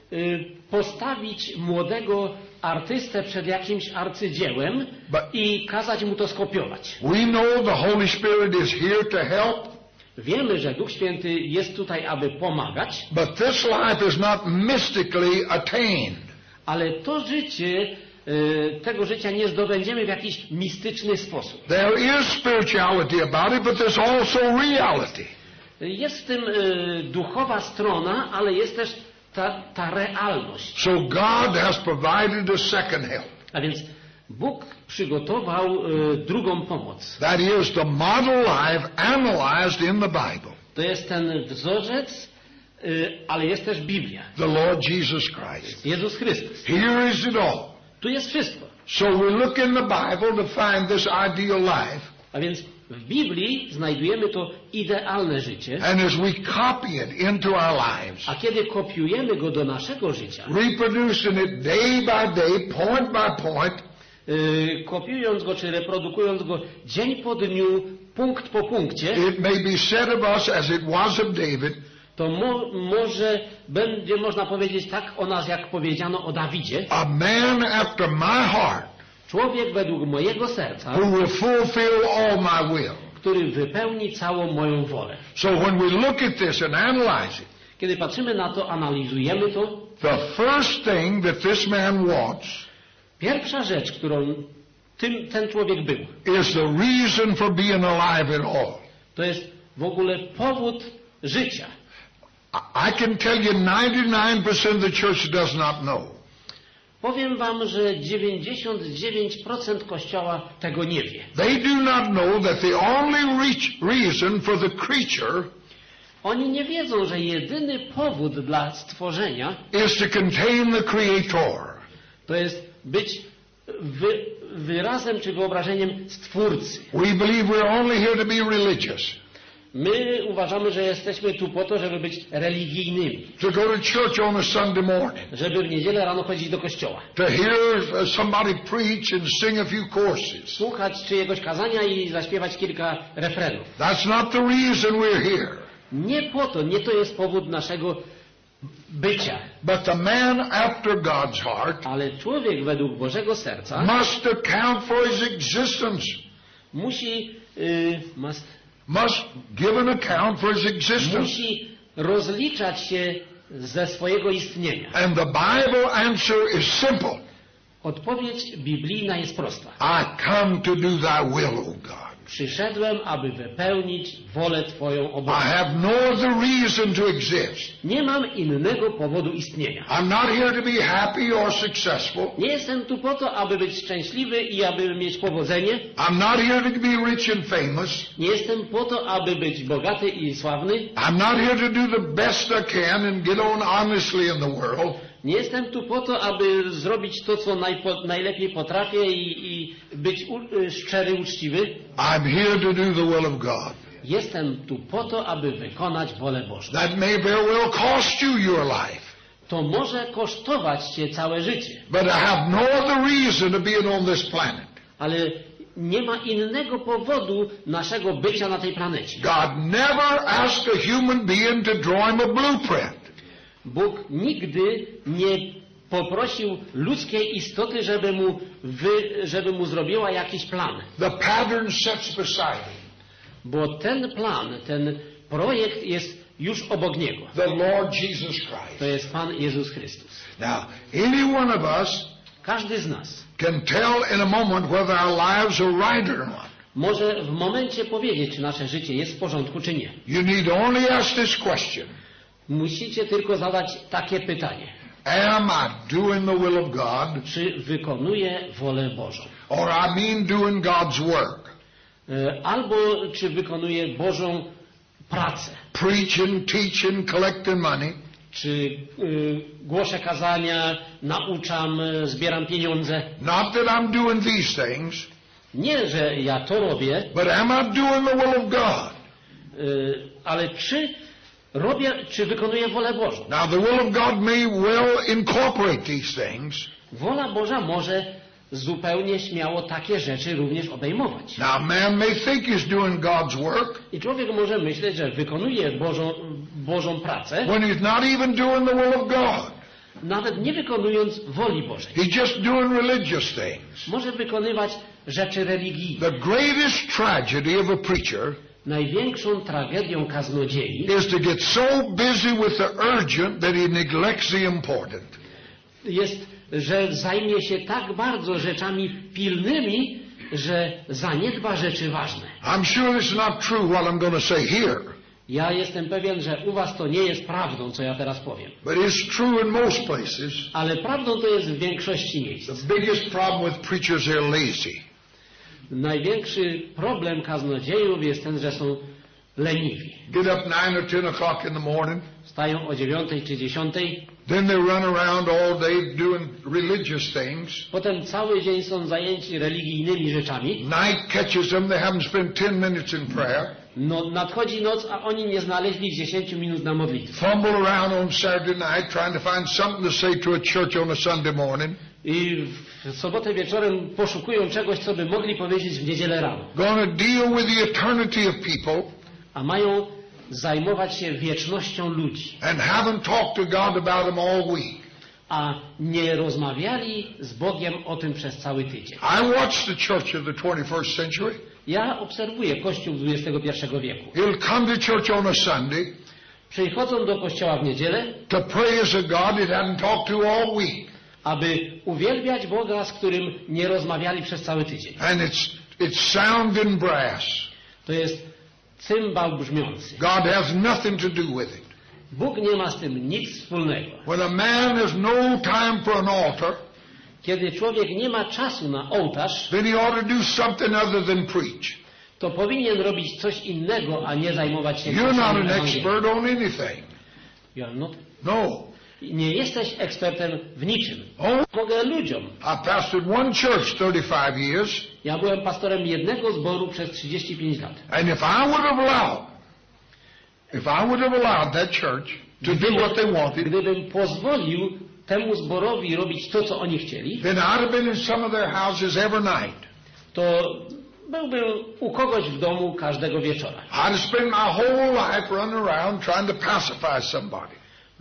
postawić młodego artystę przed jakimś arcydziełem i kazać mu to skopiować. We know the Holy Spirit is here to help. Wiemy, że Duch Święty jest tutaj, aby pomagać, But this life is not mystically attained. ale to życie, tego życia nie zdobędziemy w jakiś mistyczny sposób. There is spirituality about it, but there's also reality. Jest w tym duchowa strona, ale jest też ta realność. So God has provided a second help. A więc Bóg przygotował drugą pomoc. That is the model life analyzed in the Bible. To jest ten wzorzec, ale jest też Biblia. The Lord Jesus Christ. Jezus Chrystus. Here is it all. Tu jest wszystko. So we look in the Bible to find this ideal life. A więc w Biblii znajdujemy to idealne życie, And as we copy it into our lives, a kiedy kopiujemy go do naszego życia, reproducing it day by day, point by point, kopiując go czy reprodukując go dzień po dniu, punkt po punkcie, it may be said of us as it was of David, to może będzie można powiedzieć tak o nas, jak powiedziano o Dawidzie. a man after my heart, Człowiek według mojego serca, who will fulfill all my will. który wypełni całą moją wolę. So when we look at this and analyze it, Kiedy patrzymy na to, analizujemy to, the first thing that this man wants pierwsza rzecz, którą ten człowiek był, is the reason for being alive at all. to jest w ogóle powód życia. I can tell you 99% of the church does not know. Powiem wam, że 99% Kościoła tego nie wie. They do not know that the only reason for the creature Oni nie wiedzą, że jedyny powód dla stworzenia is to contain the Creator. to jest być wyrazem czy wyobrażeniem Stwórcy. We believe we're only here to be religious, My uważamy, że jesteśmy tu po to, żeby być religijnymi, to go to church on a Sunday morning, żeby w niedzielę rano chodzić do kościoła, to hear somebody preach and sing a few courses. słuchać czyjegoś kazania i zaśpiewać kilka refrenów. That's not the reason we're here. Nie po to, nie to jest powód naszego bycia. But the man after God's heart Ale człowiek według Bożego serca must account for his existence, must give an account for his existence. musi rozliczać się ze swojego istnienia. And the Bible answer is simple. Odpowiedź biblijna jest prosta. I come to do thy will, O God. Przyszedłem, aby wypełnić wolę Twoją o Boże. I have no other reason to exist. Nie mam innego powodu istnienia. I'm not here to be happy or successful. Nie jestem tu po to, aby być szczęśliwy i aby mieć powodzenie. I'm not here to be rich and famous. Nie jestem po to, aby być bogaty i sławny. I'm not here to do the best I can and get on honestly in the world. Nie jestem tu po to, aby zrobić to, co najlepiej potrafię i być szczery, uczciwy. I'm here to do the will of God. Jestem tu po to, aby wykonać wolę Bożą. That may very well cost you your life. To może kosztować Cię całe życie, But I have no other reason to being on this planet. ale nie ma innego powodu naszego bycia na tej planecie. God never asked a human being to draw him a blueprint. Bóg nigdy nie poprosił ludzkiej istoty, żeby mu zrobiła jakiś plan. The pattern sits beside him. Bo ten plan, ten projekt jest już obok niego. The Lord Jesus Christ. To jest Pan Jezus Chrystus. Now, any one of us Każdy z nas can tell in a moment whether our lives are right or not. może w momencie powiedzieć, czy nasze życie jest w porządku, czy nie. You need only ask this question. Musicie tylko zadać takie pytanie. Am I doing the will of God? Czy wykonuję wolę Bożą? Or I mean doing God's work? Albo czy wykonuję Bożą pracę? Preaching, teaching, collecting money. Czy głoszę kazania, nauczam, zbieram pieniądze? Not that I'm doing these things, Nie, że ja to robię, but am I doing the will of God? ale czy wykonuję wolę Bożą? Now the will of God may well incorporate these things. Wola Boża może zupełnie śmiało takie rzeczy również obejmować. Now man may think he's doing God's work I człowiek może myśleć, że wykonuje Bożą pracę, when he's not even doing the will of God. nawet nie wykonując woli Bożej. He's just doing religious things. Może wykonywać rzeczy religijne. The greatest tragedy of a preacher Największą tragedią kaznodziei is to get so busy with the urgent that he neglects the important. jest, że zajmie się tak bardzo rzeczami pilnymi, że zaniedba rzeczy ważne. I'm sure this is not true what I'm going to say here, Ja jestem pewien, że u was to nie jest prawdą, co ja teraz powiem. but it's true in most places. Ale prawdą to jest w większości miejsc. The biggest problem with preachers, they're lazy. Największy problem kaznodziejów jest ten, że są leniwi. Get up 9 or 10 o'clock in the morning. Wstają o 9 czy 10. Then they run around all day doing religious things. Potem cały dzień są zajęci religijnymi rzeczami. Night catches them. They haven't spent 10 minutes in prayer. No, nadchodzi noc, a oni nie znaleźli 10 minut na modlitwę. Fumble around on Saturday night trying to find something to say to a church on a Sunday morning. I w sobotę wieczorem poszukują czegoś, co by mogli powiedzieć w niedzielę rano. Gonna deal with the eternity of people. A mają zajmować się wiecznością ludzi. And haven't talked to God about them all week. A nie rozmawiali z Bogiem o tym przez cały tydzień. I watched the church of the 21st century. Ja obserwuję Kościół XXI wieku. He'll come to church on a Sunday Przychodzą do kościoła w niedzielę, to praise a God it hadn't talked to all week. aby uwielbiać Boga, z którym nie rozmawiali przez cały tydzień. And it's sound and brass. To jest cymbał brzmiący. God has nothing to do with it. Bóg nie ma z tym nic wspólnego. When a man has no time for an altar, Kiedy człowiek nie ma czasu na ołtarz, then he ought to do something other than preach. to powinien robić coś innego, a nie zajmować się You're not głoszeniem an Ewangelii. expert on anything. Ja, no, No. nie jesteś ekspertem w niczym. Oh, Mogę ludziom. I pastored one church 35 years, Ja byłem pastorem jednego zboru przez 35 lat. and if I would have allowed that church to do what they wanted, Gdybym pozwolił temu zborowi robić to, co oni chcieli, then I'd have been in some of their houses every night. to byłbym u kogoś w domu każdego wieczora. I'd have spent my whole life running around trying to pacify somebody.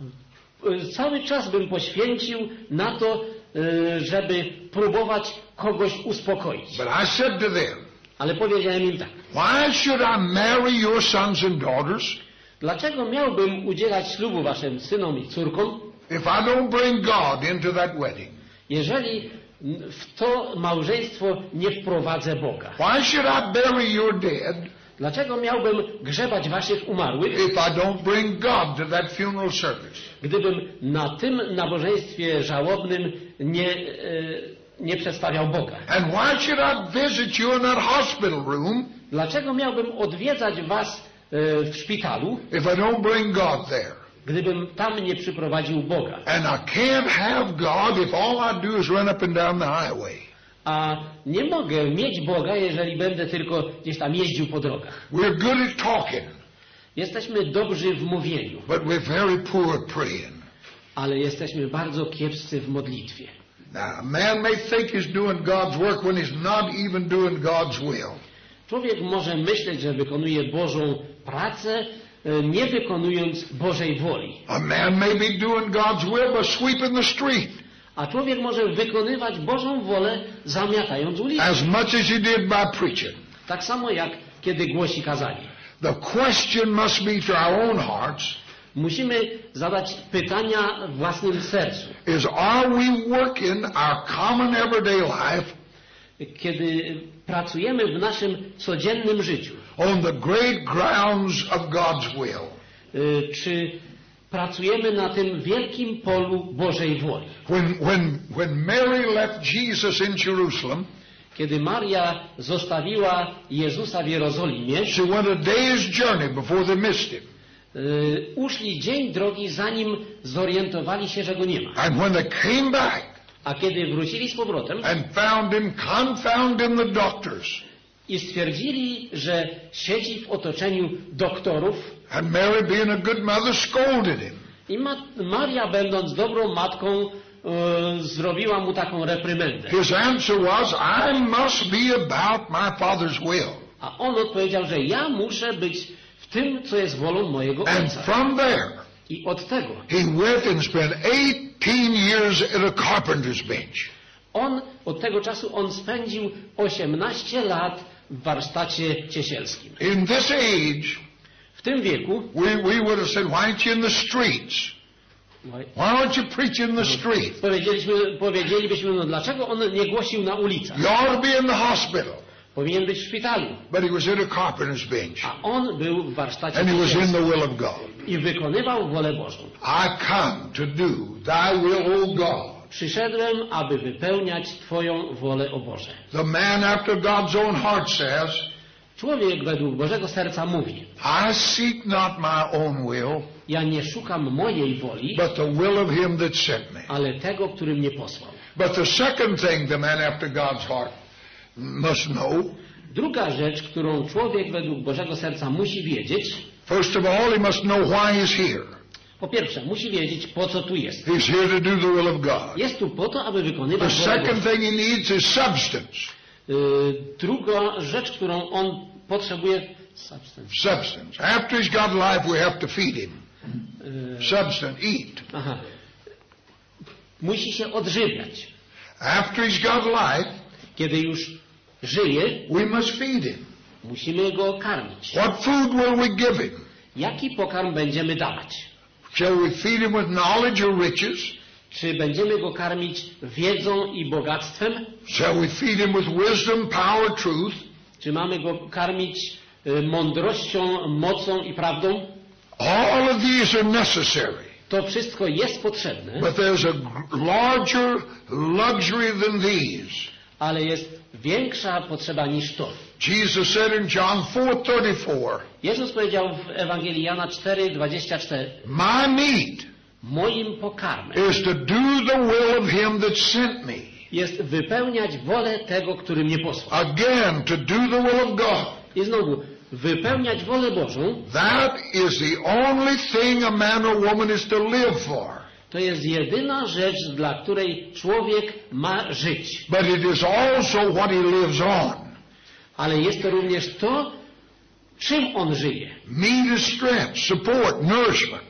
Cały czas bym poświęcił na to, żeby próbować kogoś uspokoić. But I said to them, Ale powiedziałem im tak. why should I marry your sons and daughters Dlaczego miałbym udzielać ślubu waszym synom i córkom, if I don't bring God into that wedding? jeżeli w to małżeństwo nie wprowadzę Boga? Why should I bury your dead Dlaczego miałbym grzebać waszych umarłych, if I don't bring God to that funeral service? gdybym na tym nabożeństwie żałobnym nie przedstawiał Boga? And why should I visit you in that hospital room Dlaczego miałbym odwiedzać was w szpitalu, if I don't bring God there? gdybym tam nie przyprowadził Boga? And I can't have God if all I do is run up and down the highway. A nie mogę mieć Boga, jeżeli będę tylko gdzieś tam jeździł po drogach. We're good at talking, Jesteśmy dobrzy w mówieniu, but we're very poor at praying. ale jesteśmy bardzo kiepscy w modlitwie. Now, a man may think he's doing God's work when he's not even doing God's will. Człowiek może myśleć, że wykonuje Bożą pracę, nie wykonując Bożej woli. A man may be doing God's will by sweeping the street A człowiek może wykonywać Bożą wolę, zamiatając ulicę. as much as he did by preaching. Tak samo jak kiedy głosi kazanie. The question must be to our own hearts Musimy zadać pytania w własnym sercu. is, are we working our common everyday life Kiedy pracujemy w naszym codziennym życiu, on the great grounds of God's will? czy pracujemy na tym wielkim polu Bożej woli? When Mary left Jesus in Jerusalem, Kiedy Maria zostawiła Jezusa w Jerozolimie, she went a day's journey before they missed him. uszli dzień drogi, zanim zorientowali się, że go nie ma. And when they came back A kiedy wrócili z powrotem and found him confounding the doctors, i stwierdzili, że siedzi w otoczeniu doktorów, and Mary, being a good mother, scolded him. i Maria, będąc dobrą matką, zrobiła mu taką reprymendę. His answer was, I must be about my Father's will. A on odpowiedział, że ja muszę być w tym, co jest wolą mojego And Ojca. from there, I od tego he went and spent 18 years at a carpenter's bench. od tego czasu on spędził 18 lat w warsztacie ciesielskim. In this age, W tym wieku we would have said, why aren't you in the streets? Why aren't you preaching in the street? powiedzielibyśmy, no dlaczego on nie głosił na ulicach? You ought to be in the hospital. Powinien być w szpitalu. But he was at a carpenter's bench. A on był w warsztacie And he was in ciesielskim the will of God. i wykonywał wolę Bożą. I come to do thy will, O God. Przyszedłem, aby wypełniać Twoją wolę, o Boże. The man after God's own heart says, Człowiek według Bożego serca mówi: I seek not my own will, ja nie szukam mojej woli, but the will of him that sent me. ale tego, który mnie posłał. But the second thing the man after God's heart must know, Druga rzecz, którą człowiek według Bożego serca musi wiedzieć, first of all, he must know why he's here. po pierwsze, musi wiedzieć, po co tu jest. He's here to do the will of God. Jest tu po to, aby The wykonywać wolę second Bożą. thing he needs is substance. Druga rzecz, którą on potrzebuje, Substance. After he's got life, we have to feed him. Substance, eat. Aha. Musi się odżywiać. After he's got life, Kiedy już żyje, we must feed him. musimy go karmić. What food will we give him? Jaki pokarm będziemy dawać? Shall we feed him with knowledge or riches? Czy będziemy go karmić wiedzą i bogactwem? Shall we feed him with wisdom, power, truth? Czy mamy go karmić mądrością, mocą i prawdą? All of these are necessary. To wszystko jest potrzebne, But there's a larger luxury than these. ale jest większa potrzeba niż to. Jesus said in John 4:34, Jezus powiedział w Ewangelii Jana 4:24: my meat moim pokarmem is to do the will of him that sent me. jest wypełniać wolę tego, który mnie posłał. Again, to do the will of God. I znowu, wypełniać wolę Bożą That is the only thing a man or woman is to live for. to jest jedyna rzecz, dla której człowiek ma żyć. But it is also what he lives on. Ale jest to również to, czym on żyje. Meat is strength, support, nourishment.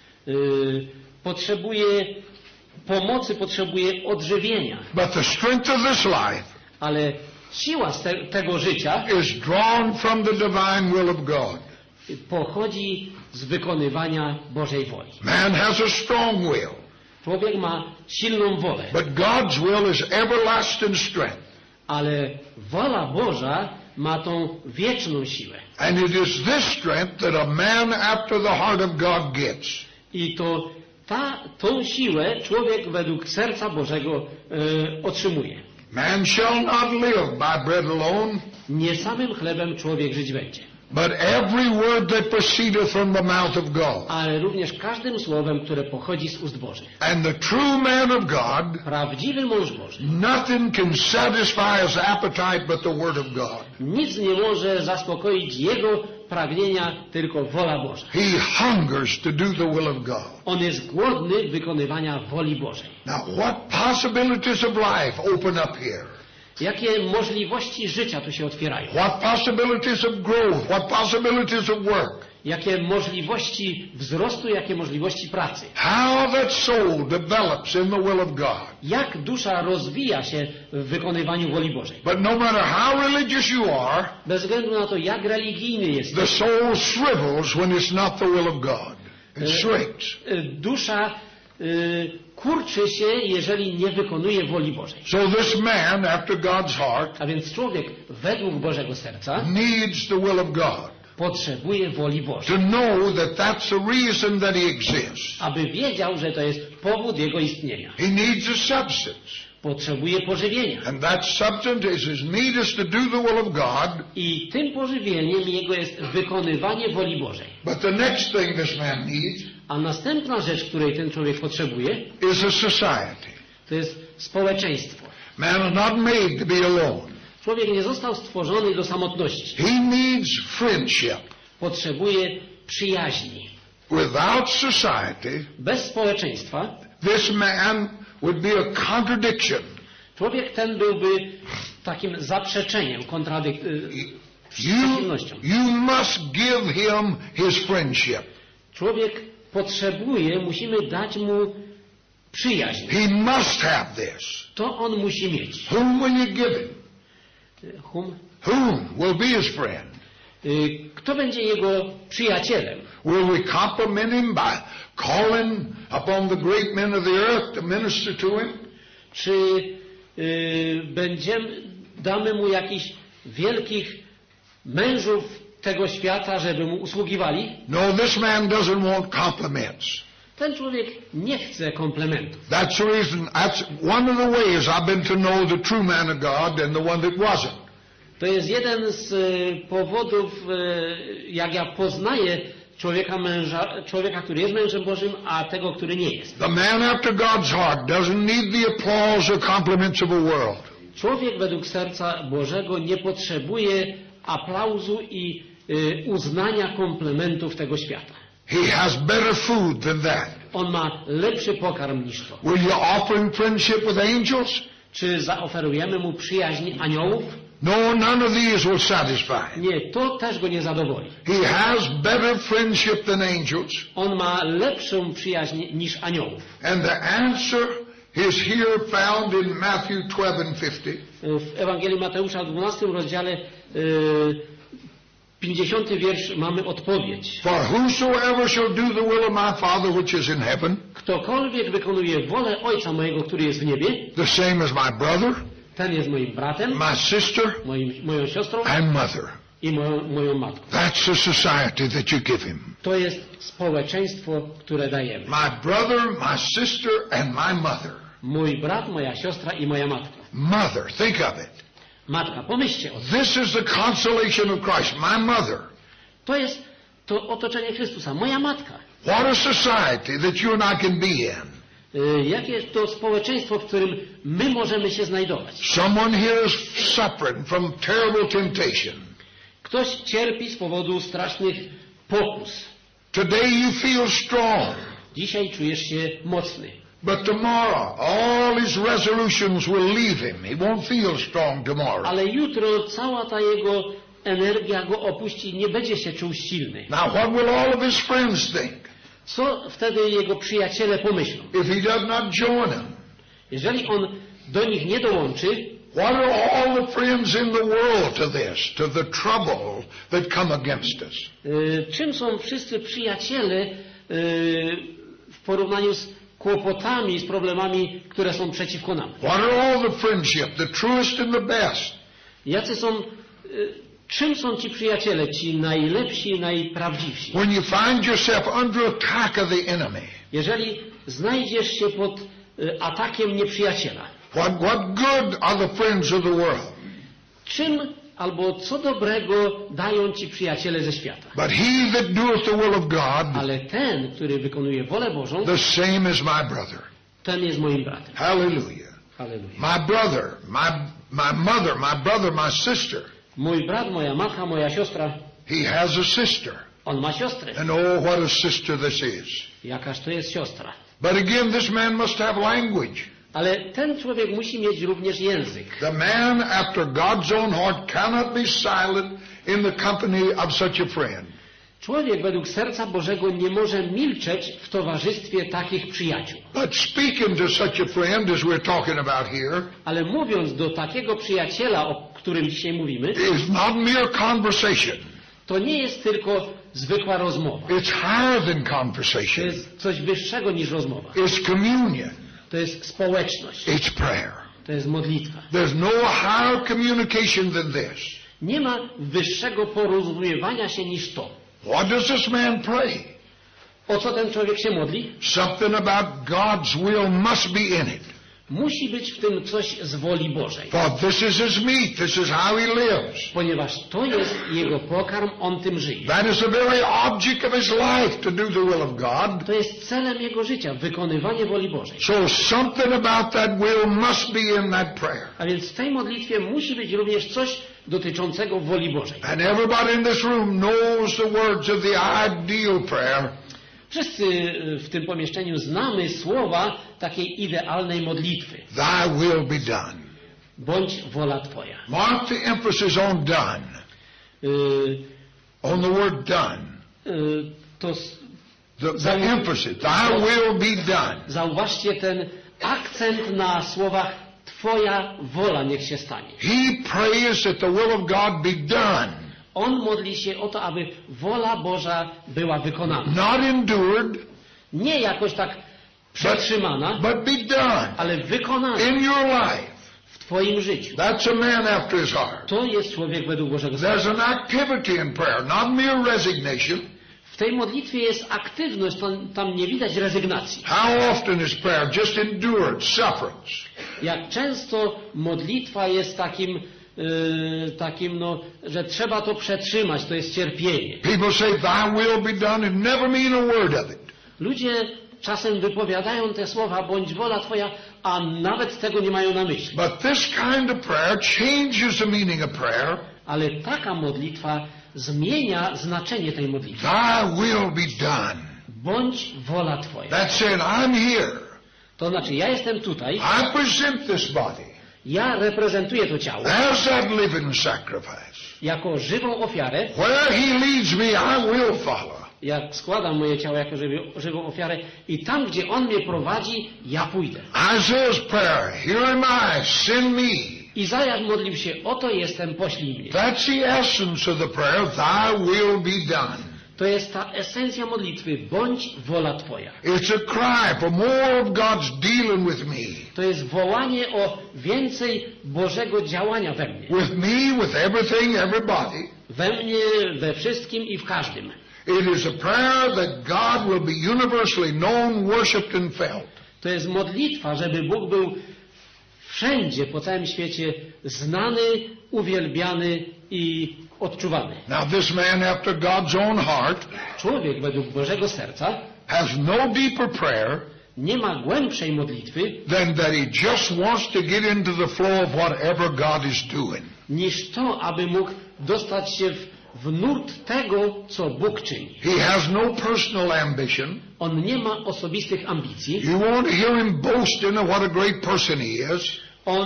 Potrzebuje pomocy, potrzebuje odżywienia. But the strength of this life Ale siła z tego życia is drawn from the divine will of God. pochodzi z wykonywania Bożej woli. Man has a strong will, Człowiek ma silną wolę, but God's will is everlasting strength. ale wola Boża ma tą wieczną siłę. And it is this strength that a man after the heart of God gets. I to tą siłę człowiek według serca Bożego otrzymuje. Man shall not live by bread alone, Nie samym chlebem człowiek żyć będzie, but every word that proceedeth from the mouth of God. ale również każdym słowem, które pochodzi z ust Bożych. And the true man of God, Prawdziwy mąż Boży nothing can satisfy his appetite but the word of God. nic nie może zaspokoić jego pragnienia, tylko wola Boża. He hungers to do the will of God. On jest głodny wykonywania woli Bożej. Now, what possibilities of life open up here? Jakie możliwości życia tu się otwierają? What possibilities of growth? What possibilities of work? Jakie możliwości wzrostu, jakie możliwości pracy? How that soul develops in the will of God. Jak dusza rozwija się w wykonywaniu woli Bożej? But no matter how religious you are, Bez względu na to, jak religijny jest, the soul shrivels when it's not the will of God. It shrinks. dusza kurczy się, jeżeli nie wykonuje woli Bożej. So this man, after God's heart, A więc człowiek według Bożego serca needs the will of God. potrzebuje woli Bożej, To know that that's the reason that he exists. aby wiedział, że to jest powód jego istnienia. He needs a substance. Potrzebuje pożywienia. And that substance is his need is to do the will of God. I tym pożywieniem jego jest wykonywanie woli Bożej. But the next thing this man needs A następna rzecz, której ten człowiek potrzebuje, is a society. to jest społeczeństwo. Man is not made to be alone. Człowiek nie został stworzony do samotności. He needs friendship. Potrzebuje przyjaźni. Without society, Bez społeczeństwa this man would be a contradiction. człowiek ten byłby takim zaprzeczeniem, przeciwnością. You must give him his friendship. Człowiek potrzebuje, musimy dać mu przyjaźń. He must have this. To on musi mieć. Whom will you give him? Whom will be his friend? Kto będzie jego przyjacielem? Will we compliment him by calling upon the great men of the earth to minister to him? Czy damy mu jakichś wielkich mężów tego świata, żeby mu usługiwali? No, this man doesn't want compliments. Ten człowiek nie chce komplementów. That's the reason, that's one of the ways I've been to know the true man of God and the one that wasn't. To jest jeden z powodów, jak ja poznaję człowieka, który jest mężem Bożym, a tego, który nie jest. The man after God's heart doesn't need the applause or compliments of a world. Człowiek według serca Bożego nie potrzebuje aplauzu i uznania komplementów tego świata. He has better food than that. On ma lepszy pokarm niż to. Will you offer him friendship with angels? Czy zaoferujemy mu przyjaźń aniołów? No, none of these will satisfy. Nie, to też go nie zadowoli. He has better friendship than angels. On ma lepszą przyjaźń niż aniołów. And the answer is here found in Matthew 12:50. W Ewangelii Mateusza w 12 rozdziale 50 wiersz mamy odpowiedź. For whosoever shall do the will of my Father which is in heaven, Ktokolwiek wykonuje wolę Ojca mojego, który jest w niebie, the same as my brother, ten jest moim bratem, my sister, moją siostrą and mother. i moją matką. That's the society that you give him. To jest społeczeństwo, które dajemy. My brother, my sister, and my mother. Mój brat, moja siostra i moja matka. Mother, think of it. Matka, pomyślcie o tym. This is the consolation of Christ, my mother. To jest to otoczenie Chrystusa, moja matka. What a society that you and I can be in. Jakie to społeczeństwo, w którym my możemy się znajdować? Someone here is suffering from terrible temptation. Ktoś cierpi z powodu strasznych pokus. Today you feel strong, Dzisiaj czujesz się mocny. but tomorrow all his resolutions will leave him. He won't feel strong tomorrow. Ale jutro cała ta jego energia go opuści, nie będzie się czuł silny. Now what will all of his friends think Co wtedy jego przyjaciele pomyślą? if he does not join them? Jeżeli on do nich nie dołączy, What are all the friends in the world to this, to the trouble that come against us? czym są wszyscy przyjaciele w porównaniu z kłopotami, z problemami, które są przeciwko nam? What are all the friendship, the truest and the best? Jacy są, czym są ci przyjaciele, ci najlepsi, najprawdziwsi? When you find yourself under attack of the enemy, Jeżeli znajdziesz się pod atakiem nieprzyjaciela, what good are the friends of the world? czym albo co dobrego dają ci przyjaciele ze świata? But he that doeth the will of God, Ale ten, który wykonuje wolę Bożą, the same is my brother. ten jest moim bratem. Hallelujah. Halleluja. My brother, my mother, my brother, my sister. Mój brat, moja matka, moja siostra, He has a sister. on ma siostrę. And oh, what a sister this is. Jakaż to jest siostra? But again, this man must have language. Ale ten człowiek musi mieć również język. The man after God's own heart cannot be silent in the company of such a friend. Człowiek według serca Bożego nie może milczeć w towarzystwie takich przyjaciół. But speaking to such a friend as we're talking about here Ale mówiąc do takiego przyjaciela, o którym dzisiaj mówimy, is not mere conversation. to nie jest tylko zwykła rozmowa. It's higher than To conversation. jest coś wyższego niż rozmowa. It's communion. To jest społeczność. It's prayer. To jest modlitwa. There's no higher communication than this. Nie ma wyższego porozumiewania się niż to. What does this man pray? O co ten człowiek się modli? Something about God's will must be in it. Musi być w tym coś z woli Bożej. For this is his meat. This is how he lives. Ponieważ to jest jego pokarm, on tym żyje. That is the very object of his life, to do the will of God. To jest celem jego życia, wykonywanie woli Bożej. So something about that will must be in that prayer. A więc w tej modlitwie musi być również coś dotyczącego woli Bożej. And everybody in this room knows the words of the ideal prayer. Wszyscy w tym pomieszczeniu znamy słowa takiej idealnej modlitwy. Thy will be done. Bądź wola Twoja. Mark the emphasis on done. On the word done. To The emphasis. Thy will be done. zauważcie ten akcent na słowach Twoja wola niech się stanie. He prays that the will of God be done. On modli się o to, aby wola Boża była wykonana. Not endured, Nie jakoś tak przetrzymana, but be done ale wykonana in your life. w Twoim życiu. That's a man after his heart. To jest człowiek według Bożego There's serca. an activity in prayer, not mere resignation. W tej modlitwie jest aktywność, tam nie widać rezygnacji. How often is prayer just endurance, sufferance? Jak często modlitwa jest takim takim, no, że trzeba to przetrzymać, to jest cierpienie. People say, thy will be done, and never mean a word of it. Ludzie czasem wypowiadają te słowa, bądź wola Twoja, a nawet tego nie mają na myśli. But this kind of prayer changes the meaning of prayer. Ale taka modlitwa zmienia znaczenie tej modlitwy. Thy will be done. Bądź wola Twoja. That said, I'm here. To znaczy, ja jestem tutaj, I present this body ja reprezentuję to ciało as that living sacrifice. jako żywą ofiarę. Where he leads me, I will follow. Ja składam moje ciało jako żywą ofiarę i tam, gdzie On mnie prowadzi, ja pójdę. Isaiah's prayer, here am I, send me. Izajasz modlił się, oto jestem, poślij mnie. That's the essence of the prayer, thy will be done. To jest ta esencja modlitwy, bądź wola Twoja. It's a cry for more of God's dealing with me. To jest wołanie o więcej Bożego działania we mnie. With everything, everybody. We mnie, we wszystkim i w każdym. It is a prayer that God will be universally known, worshipped and felt. To jest modlitwa, żeby Bóg był wszędzie po całym świecie znany, uwielbiany i odczuwany. Now this man after God's own heart Człowiek według Bożego serca has no deeper prayer nie ma głębszej modlitwy than that he just wants to get into the flow of whatever God is doing. niż to, aby mógł dostać się w nurt tego, co Bóg czyni. He has no personal ambition. On nie ma osobistych ambicji. You won't hear him boasting of what a great person he is.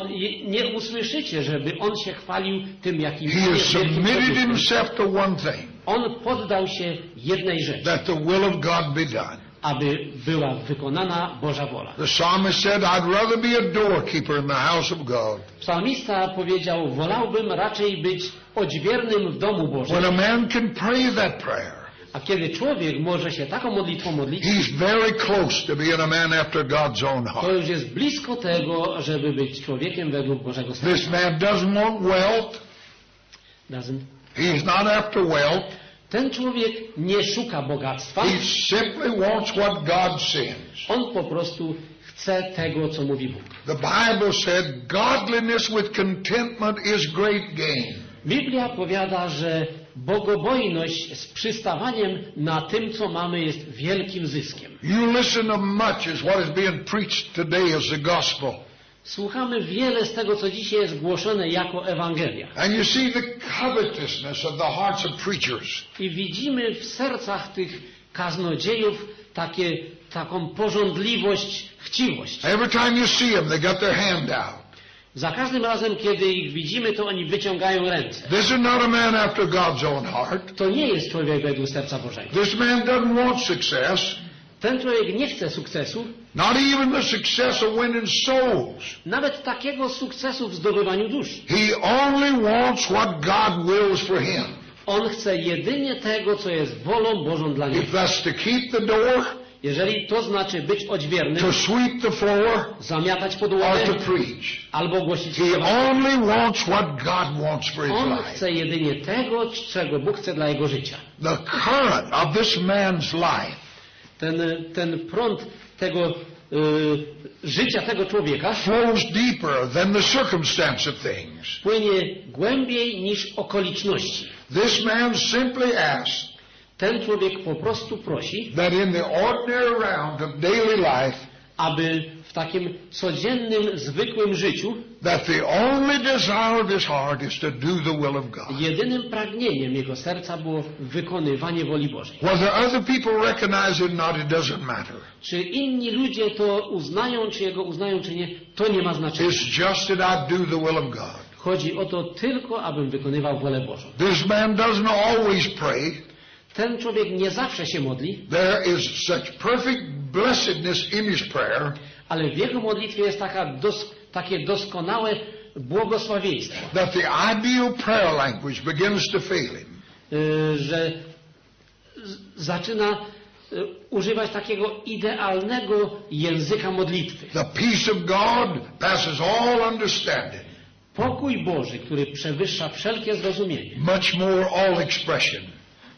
Nie usłyszycie, żeby on się chwalił tym, jakim He has jest wielkim submitted człowiekiem. himself to one thing, On poddał się jednej rzeczy, that the will of God be done. aby była wykonana Boża wola. The psalmist said, I'd rather be a doorkeeper in the house of God. Psalmista powiedział, wolałbym raczej być odźwiernym w domu Bożym. When a man can pray that prayer, A kiedy człowiek może się taką modlitwą modlić, he's very close to being a man after God's own to heart. już jest blisko tego, żeby być człowiekiem według Bożego serca. This man doesn't want wealth. He's not after wealth. Ten człowiek nie szuka bogactwa, He simply wants what God sends. on po prostu chce tego, co mówi Bóg. The Bible said, godliness with contentment is great gain. Biblia powiada, że bogobojność z przystawaniem na tym, co mamy, jest wielkim zyskiem. You listen to much as what is being preached today as the gospel. Słuchamy wiele z tego, co dzisiaj jest głoszone jako Ewangelia. And you see the covetousness of the hearts of preachers. I widzimy w sercach tych kaznodziejów taką pożądliwość, chciwość. Every time you see them, they got their hand out. Za każdym razem, kiedy ich widzimy, to oni wyciągają ręce. This is not a man after God's own heart. To nie jest człowiek według serca Bożego. This man doesn't want success. Ten człowiek nie chce sukcesu, Not even the success of winning souls. nawet takiego sukcesu w zdobywaniu dusz. He only wants what God wills for him. On chce jedynie tego, co jest wolą Bożą dla niego. If that's to keep the door, Jeżeli to znaczy być odźwiernym, to sweep the floor, zamiatać or podłogę, to preach. albo głosić He Ewangelia. only wants what God wants for his On life. chce jedynie tego, czego Bóg chce dla jego życia. The current of this man's life Ten prąd tego życia tego człowieka flows deeper than the circumstance of things. płynie głębiej niż okoliczności. This man simply asks Ten człowiek po prostu prosi, that in the ordinary round of daily life, aby w takim codziennym, zwykłym życiu that the only desire of his heart is to do the will of God. jedynym pragnieniem jego serca było wykonywanie woli Bożej. Whether other people recognize it or not, it doesn't matter. Czy inni ludzie to uznają, czy jego uznają, czy nie, to nie ma znaczenia. It's just that I do the will of God. Chodzi o to tylko, abym wykonywał wolę Bożą. This man doesn't always pray. Ten człowiek nie zawsze się modli, There is such perfect blessedness in his prayer ale w jego modlitwie jest takie doskonałe błogosławieństwo, that the ideal prayer language begins to fail him. Że zaczyna używać takiego idealnego języka modlitwy. The peace of God passes all understanding, Pokój Boży, który przewyższa wszelkie zrozumienie, much more all expression.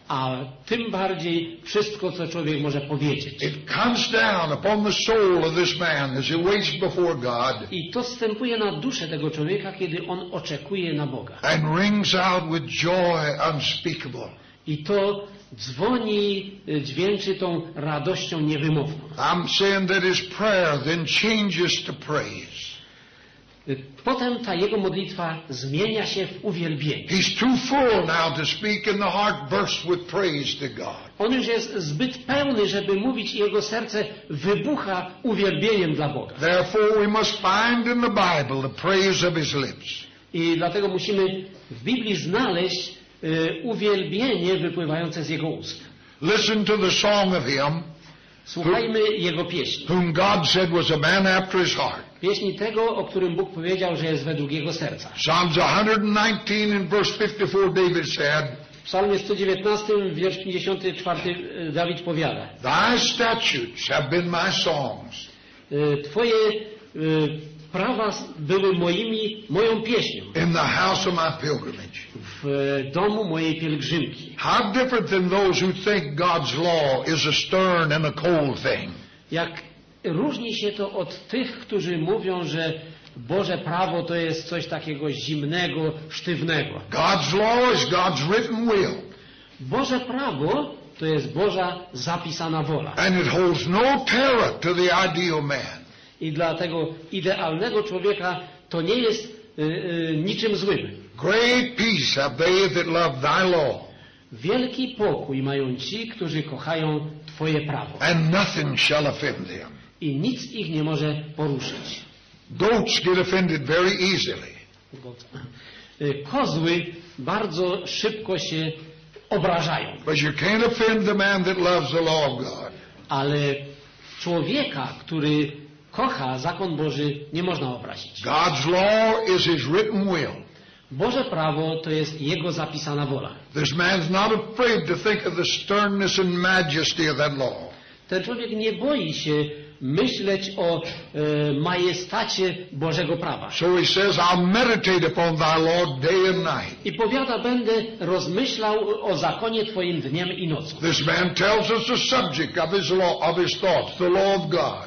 a tym bardziej wszystko, co człowiek może powiedzieć. It comes down upon the soul of this man as he waits before God I to zstępuje na duszę tego człowieka, kiedy on oczekuje na Boga. and rings out with joy unspeakable. I to dzwoni, dźwięczy tą radością niewymowną. I'm saying that his prayer then changes to praise. Potem ta jego modlitwa zmienia się w uwielbienie. He's too full now to speak and the heart bursts with praise to God. On już jest zbyt pełny, żeby mówić i jego serce wybucha uwielbieniem dla Boga. Therefore we must find in the Bible the praise of his lips. I dlatego musimy w Biblii znaleźć uwielbienie wypływające z jego ust. Listen to the song of him Słuchajmy jego pieśni. whom God said was a man after his heart. Pieśni tego, o którym Bóg powiedział, że jest według jego serca. Psalms 119 and verse 54 David said, W Psalmie 119, wiersz 54, Dawid powiada: Thy statutes have been my songs. Twoje prawa były moją pieśnią In the house of my pilgrimage. w domu mojej pielgrzymki. How different than those who think God's law is a stern and a cold thing. Jak różni się to od tych, którzy mówią, że Boże prawo to jest coś takiego zimnego, sztywnego. God's law is God's written will. Boże prawo to jest Boża zapisana wola. And it holds no terror to the ideal man. I dla tego idealnego człowieka to nie jest niczym złym. Great peace have they that love thy law. Wielki pokój mają ci, którzy kochają Twoje prawo. And nothing shall offend them. I nic ich nie może poruszyć. Goats get offended very easily. Kozły bardzo szybko się obrażają. But you can't offend the man that loves the law of God. Ale człowieka, który kocha zakon Boży, nie można obrazić. God's law is his written will. Boże prawo to jest Jego zapisana wola. This man's not afraid to think of the sternness and majesty of that law. Ten człowiek nie boi się myśleć o majestacie Bożego prawa. So he says, I'll meditate upon thy law day and night. I powiada, będę rozmyślał o zakonie Twoim dniem i nocą. This man tells us the subject of his law, of his thoughts, the law of God.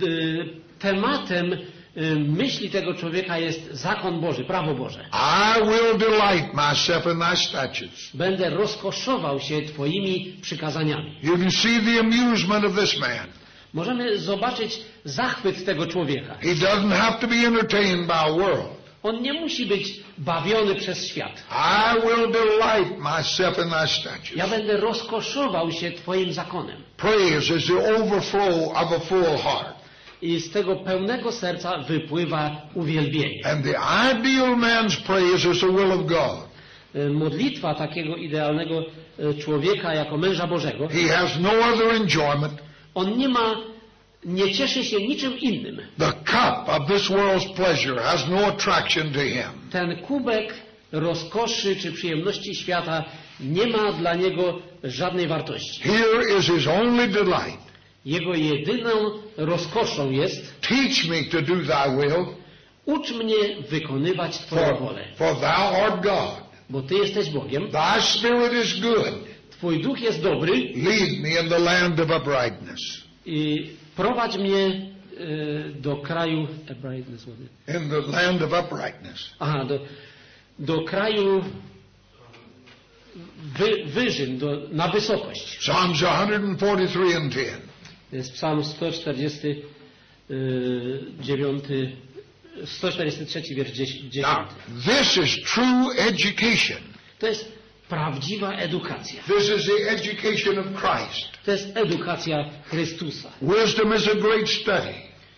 Tematem myśli tego człowieka jest zakon Boży, prawo Boże. I will delight myself in thy statutes. Będę rozkoszował się Twoimi przykazaniami. You can see the amusement of this man. Możemy zobaczyć zachwyt tego człowieka. He doesn't have to be entertained by a world. On nie musi być bawiony przez świat. I will delight myself in thy statutes. Ja będę rozkoszował się Twoim zakonem. Praise is the overflow of a full heart. I z tego pełnego serca wypływa uwielbienie. And the ideal man's praise is the will of God. Modlitwa takiego idealnego człowieka jako męża Bożego, He has no other enjoyment. on nie cieszy się niczym innym. The cup of this world's pleasure has no attraction to him. Ten kubek rozkoszy czy przyjemności świata nie ma dla niego żadnej wartości. Here is his only delight. Jego jedyną rozkoszą jest: Teach me to do thy will, ucz mnie wykonywać Twoją wolę, for thou art God. bo Ty jesteś Bogiem, Thy spirit is good. Twój duch jest dobry Lead me in the land of uprightness. i prowadź mnie do kraju In the land of uprightness. do kraju wyżyn, na wysokość. Psalms 143 and 10. To jest Psalm 143, wiersz 10. Now, this is true education. To jest prawdziwa edukacja. This is the education of Christ. To jest edukacja Chrystusa. Wisdom is a great study.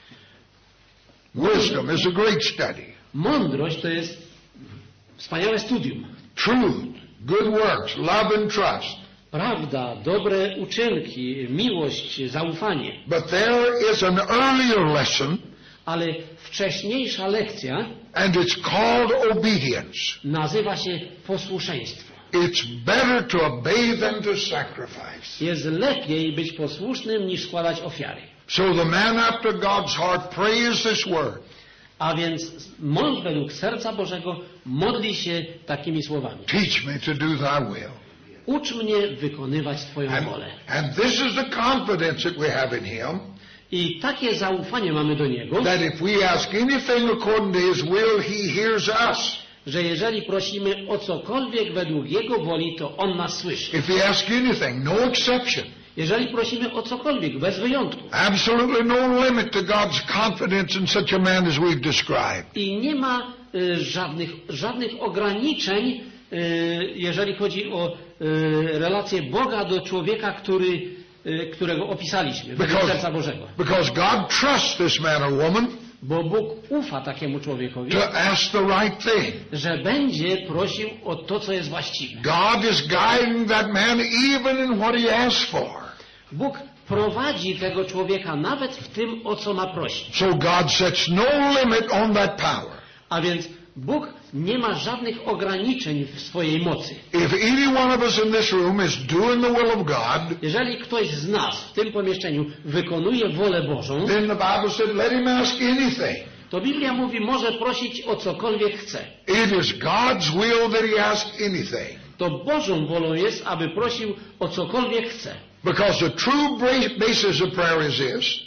Wisdom is a great study. Mądrość to jest wspaniałe studium. Truth, good works, love and trust. Prawda, dobre uczynki, miłość, zaufanie. But there is an earlier lesson, Ale wcześniejsza lekcja and it's called obedience. nazywa się posłuszeństwo. It's better to obey than to sacrifice. Jest lepiej być posłusznym niż składać ofiary. So the man after God's heart prays this word. A więc mąż według serca Bożego modli się takimi słowami. Teach me to do thy will. ucz mnie wykonywać Twoją wolę. And this is the confidence that we have in Him, I takie zaufanie mamy do Niego, that if we ask anything according to His will, He hears us. że jeżeli prosimy o cokolwiek według Jego woli, to On nas słyszy. If we ask anything, no exception. Jeżeli prosimy o cokolwiek, bez wyjątku. Absolutely no limit to God's confidence in such a man as we've described. I nie ma żadnych ograniczeń, jeżeli chodzi o relację Boga do człowieka, którego opisaliśmy, według serca Bożego. Because God trusts this man or woman Bo Bóg ufa takiemu człowiekowi, to ask the right thing. że będzie prosił o to, co jest właściwe. God is guiding that man even in what he asks for. Bóg prowadzi tego człowieka nawet w tym, o co ma prosić. So God sets no limit on that power. A więc Bóg nie ma żadnych ograniczeń w swojej mocy. If any one of us in this room is doing the will of God, Jeżeli ktoś z nas w tym pomieszczeniu wykonuje wolę Bożą, then the Bible said, let him ask anything. to Biblia mówi, może prosić o cokolwiek chce. It is God's will that he ask anything. To Bożą wolą jest, aby prosił o cokolwiek chce. Because the true basis of prayer is this.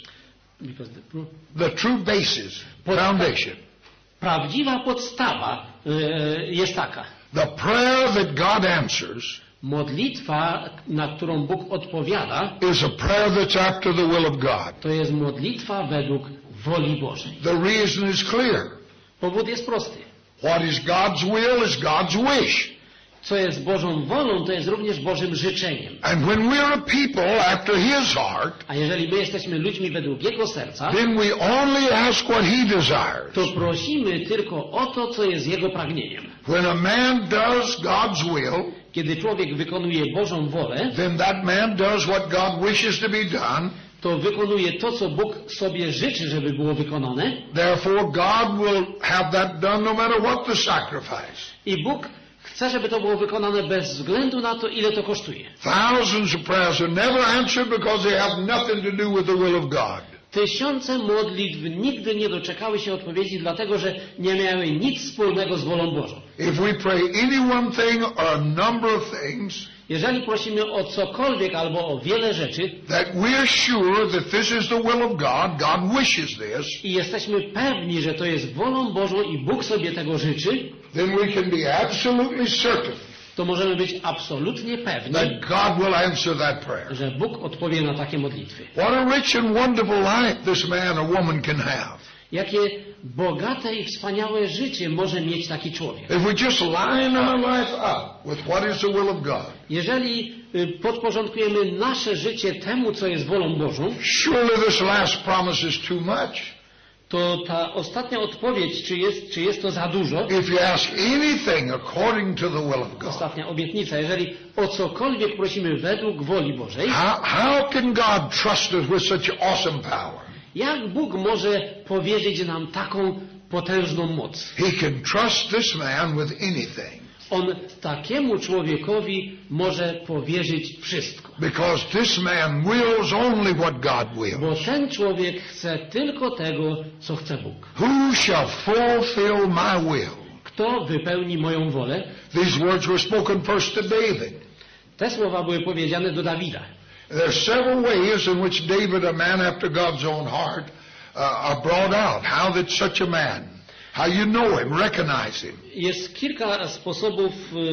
The true basis, foundation. Prawdziwa podstawa jest taka. The prayer that God answers Modlitwa, na którą Bóg odpowiada, is a prayer that's after the will of God. to jest modlitwa według woli Bożej. The reason is clear. Powód jest prosty. What is God's will is God's wish. Co jest Bożą wolą, to jest również Bożym życzeniem. And when we're a people after His heart, A jeżeli my jesteśmy ludźmi według Jego serca, then we only ask what He desires. to prosimy tylko o to, co jest Jego pragnieniem. When a man does God's will, Kiedy człowiek wykonuje Bożą wolę, then that man does what God wishes to be done. to wykonuje to, co Bóg sobie życzy, żeby było wykonane. Therefore, God will have that done no matter what the sacrifice. I Bóg chce, żeby to było wykonane bez względu na to, ile to kosztuje. Thousands of prayers are never answered because they have nothing to do with the will of God. Tysiące modlitw nigdy nie doczekały się odpowiedzi, dlatego że nie miały nic wspólnego z wolą Bożą. If we pray any one thing or a number of things, Jeżeli prosimy o cokolwiek albo o wiele rzeczy that we're sure that this is the will of God, God wishes this, i jesteśmy pewni, że to jest wolą Bożą i Bóg sobie tego życzy, then we can be absolutely certain to możemy być absolutnie pewni, that God will answer that prayer. że Bóg odpowie na takie modlitwy. What a rich and wonderful life this man or woman can have. Jakie bogate i wspaniałe życie może mieć taki człowiek. If we just line our life up with what is the will of God, Jeżeli podporządkujemy nasze życie temu, co jest wolą Bożą, surely this last promise is too much. to ta ostatnia odpowiedź, czy jest to za dużo, If you ask anything according to the will of God, ostatnia obietnica, jeżeli o cokolwiek prosimy według woli Bożej, how can God trust us with such awesome power? jak Bóg może powierzyć nam taką potężną moc? He can trust this man with anything. On takiemu człowiekowi może powierzyć wszystko. Because this man wills only what God Bo wills. ten człowiek chce tylko tego, co chce Bóg. Who shall fulfill my will? Kto wypełni moją wolę? These words were spoken first to David. Te słowa były powiedziane do Dawida. There are several ways in which David, a man after God's own heart, are brought out. How that such a man, how you know him, recognize him. Jest kilka sposobów,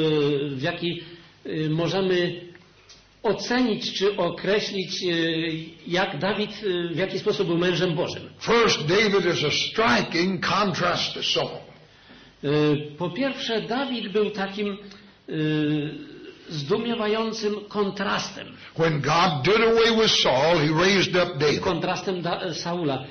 w jaki możemy ocenić czy określić, jak Dawid, w jaki sposób był mężem Bożym. First, David is a striking contrast to Saul. Po pierwsze, Dawid był takim zdumiewającym kontrastem. When God did away with Saul, he raised up David. Kontrastem Saula.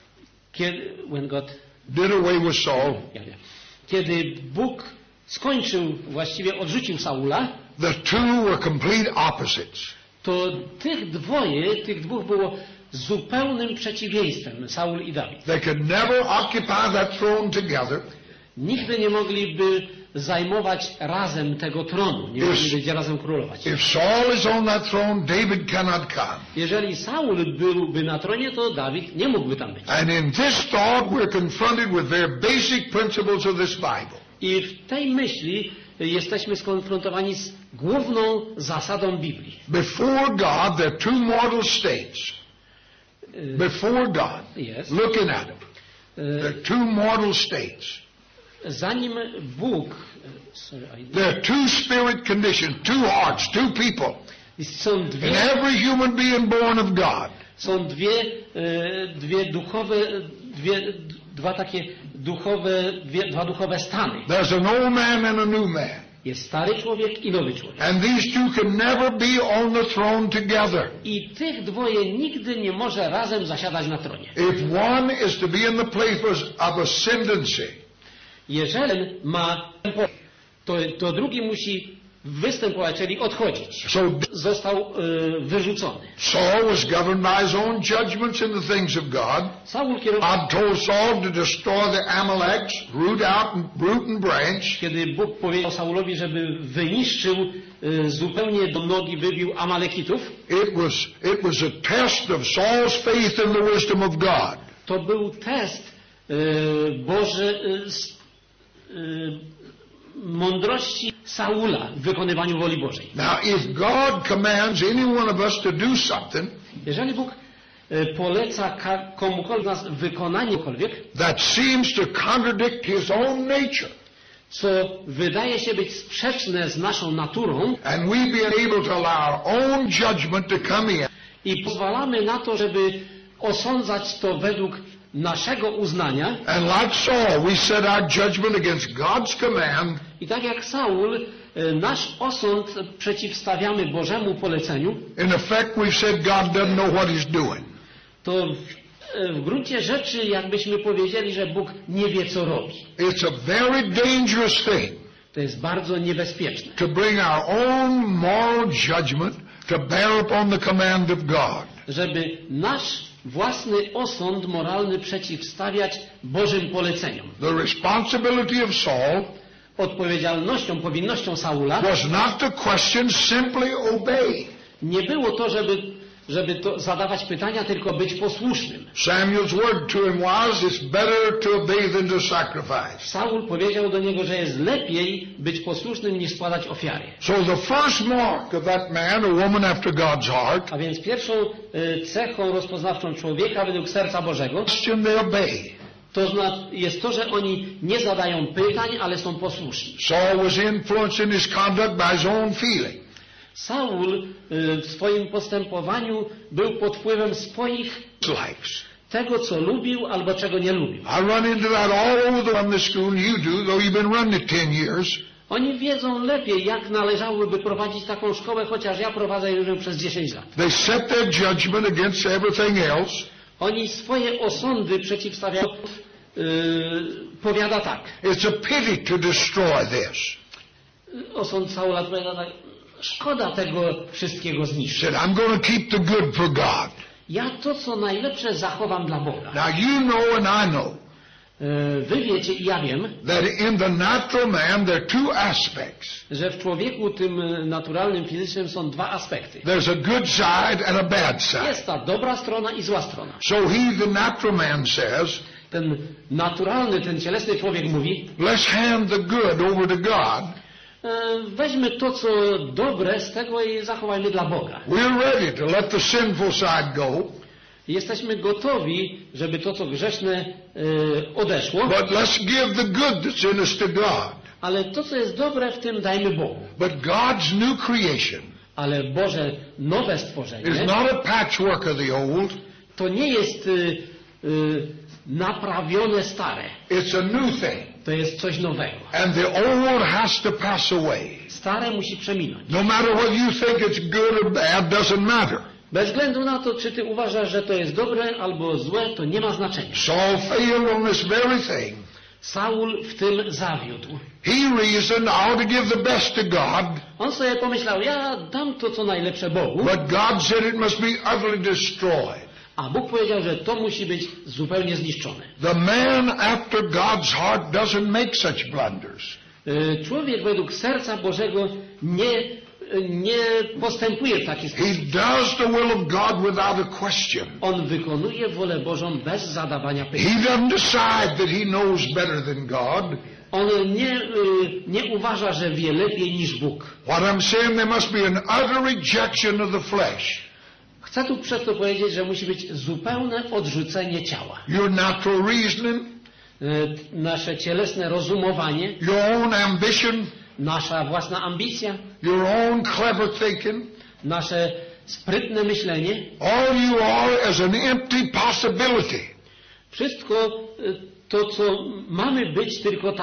When God Did away with Saul. Kiedy Bóg skończył, właściwie odrzucił Saula, The two were complete opposites. to tych dwóch było zupełnym przeciwieństwem, Saul i Dawid. They could never occupy that throne together. Nigdy nie mogliby zajmować razem tego tronu, nie mogliby razem królować. If Saul is on that throne, David cannot come. Jeżeli Saul byłby na tronie, to Dawid nie mógłby tam być. And in this thought, we're confronted with very basic principles of this Bible. I w tej myśli jesteśmy skonfrontowani z główną zasadą Biblii. Before God, there are two mortal states. Before God, Yes. looking at them, there are two mortal states. Zanim Bóg, There are two spirit conditions, two hearts, two people. są In every human being born of God. są dwa duchowe stany. There's an old man and a new man. Jest stary człowiek i nowy człowiek. And these two can never be on the throne together. I tych dwoje nigdy nie może razem zasiadać na tronie. If one is to be in the place of ascendancy, Jeżeli ma, to drugi musi występować, czyli odchodzić. so Został wyrzucony. Saul was governed by his own judgments in the things of God. Saul kierował, God told Saul to destroy the Amaleks, root and branch. kiedy Bóg powiedział Saulowi, żeby wyniszczył, zupełnie do nogi wybił Amalekitów, It was a test of Saul's faith in the wisdom of God. to był test Boży mądrości Saula w wykonywaniu woli Bożej. Now, if God commands any one of us to do something Jeżeli Bóg poleca komukolwiek z nas wykonanie cokolwiek, that seems to contradict His own nature, co wydaje się być sprzeczne z naszą naturą and we being able to allow our own judgment to come in, i pozwalamy na to, żeby osądzać to według naszego uznania, and like Saul, we set our judgment against God's command, i tak jak Saul, nasz osąd przeciwstawiamy Bożemu poleceniu, in effect we've said God doesn't know what He's doing. to w gruncie rzeczy jakbyśmy powiedzieli, że Bóg nie wie, co robi. It's a very dangerous thing To jest bardzo niebezpieczne, to bring our own moral judgment to bear upon the command of God. żeby nasz własny osąd moralny przeciwstawiać Bożym poleceniom. The responsibility of Saul Odpowiedzialnością, powinnością Saula was not to question, simply obey. nie było to, żeby to zadawać pytania, tylko być posłusznym. Samuel's word to him was, it's better to obey than to sacrifice. Saul powiedział do niego, że jest lepiej być posłusznym niż składać ofiary. So the first mark of that man or woman after God's heart, A więc pierwszą cechą rozpoznawczą człowieka według serca Bożego question they obey. jest to, że oni nie zadają pytań, ale są posłuszni. Saul was influenced in his conduct by his own feeling. Saul w swoim postępowaniu był pod wpływem swoich Likes. tego, co lubił albo czego nie lubił. I run into that all over the run the school, and you do, though you've been running it 10 years. Oni wiedzą lepiej, jak należałoby prowadzić taką szkołę, chociaż ja prowadzę ją przez 10 lat. They set their judgment against everything else. Oni swoje osądy przeciwstawiają. Powiada tak. It's a pity to destroy this. Osąd Saula powiada tak. Szkoda tego wszystkiego zniszczyć. Said, I'm going to keep the good for God. Ja to, co najlepsze, zachowam dla Boga. Now you know and I know Wy wiecie i ja wiem, that in the natural man there are two aspects. że w człowieku tym naturalnym, fizycznym są dwa aspekty. There's a good side and a bad side. Jest ta dobra strona i zła strona. So he, the natural man, says, Ten naturalny, ten cielesny człowiek mówi, let's hand the good over to God. Weźmy to, co dobre z tego i zachowajmy dla Boga. We're ready to let the sinful side go, Jesteśmy gotowi, żeby to, co grzeszne, odeszło, but let's give the good that's in us to God. ale to, co jest dobre, w tym dajmy Bogu. But God's new creation Ale Boże nowe is stworzenie not a patchwork of the old. to nie jest naprawione stare. It's a new thing. To jest coś nowego. And the old has to pass away. Stare musi przeminąć. No matter whether you think it's good or bad, doesn't matter. Bez względu na to, czy ty uważasz, że to jest dobre albo złe, to nie ma znaczenia. Saul failed on this very thing. Saul w tym zawiódł. He reasoned, I ought to give the best to God, On sobie pomyślał, ja dam to, co najlepsze Bogu, but God said it must be utterly destroyed. a Bóg powiedział, że to musi być zupełnie zniszczone. The man after God's heart doesn't make such blunders. Człowiek według serca Bożego nie nie postępuje w taki sposób. He does the will of God without a question. On wykonuje wolę Bożą bez zadawania pytań. He doesn't decide that he knows better than God. On nie uważa, że wie lepiej niż Bóg. What I'm saying, there must be an utter rejection of the flesh. Chcę tu przez to powiedzieć, że musi być zupełne odrzucenie ciała. Your natural reasoning, Nasze cielesne rozumowanie, your own ambition, nasza własna ambicja, your own clever thinking, nasze sprytne myślenie, all you are is an empty possibility. wszystko to, co mamy być tylko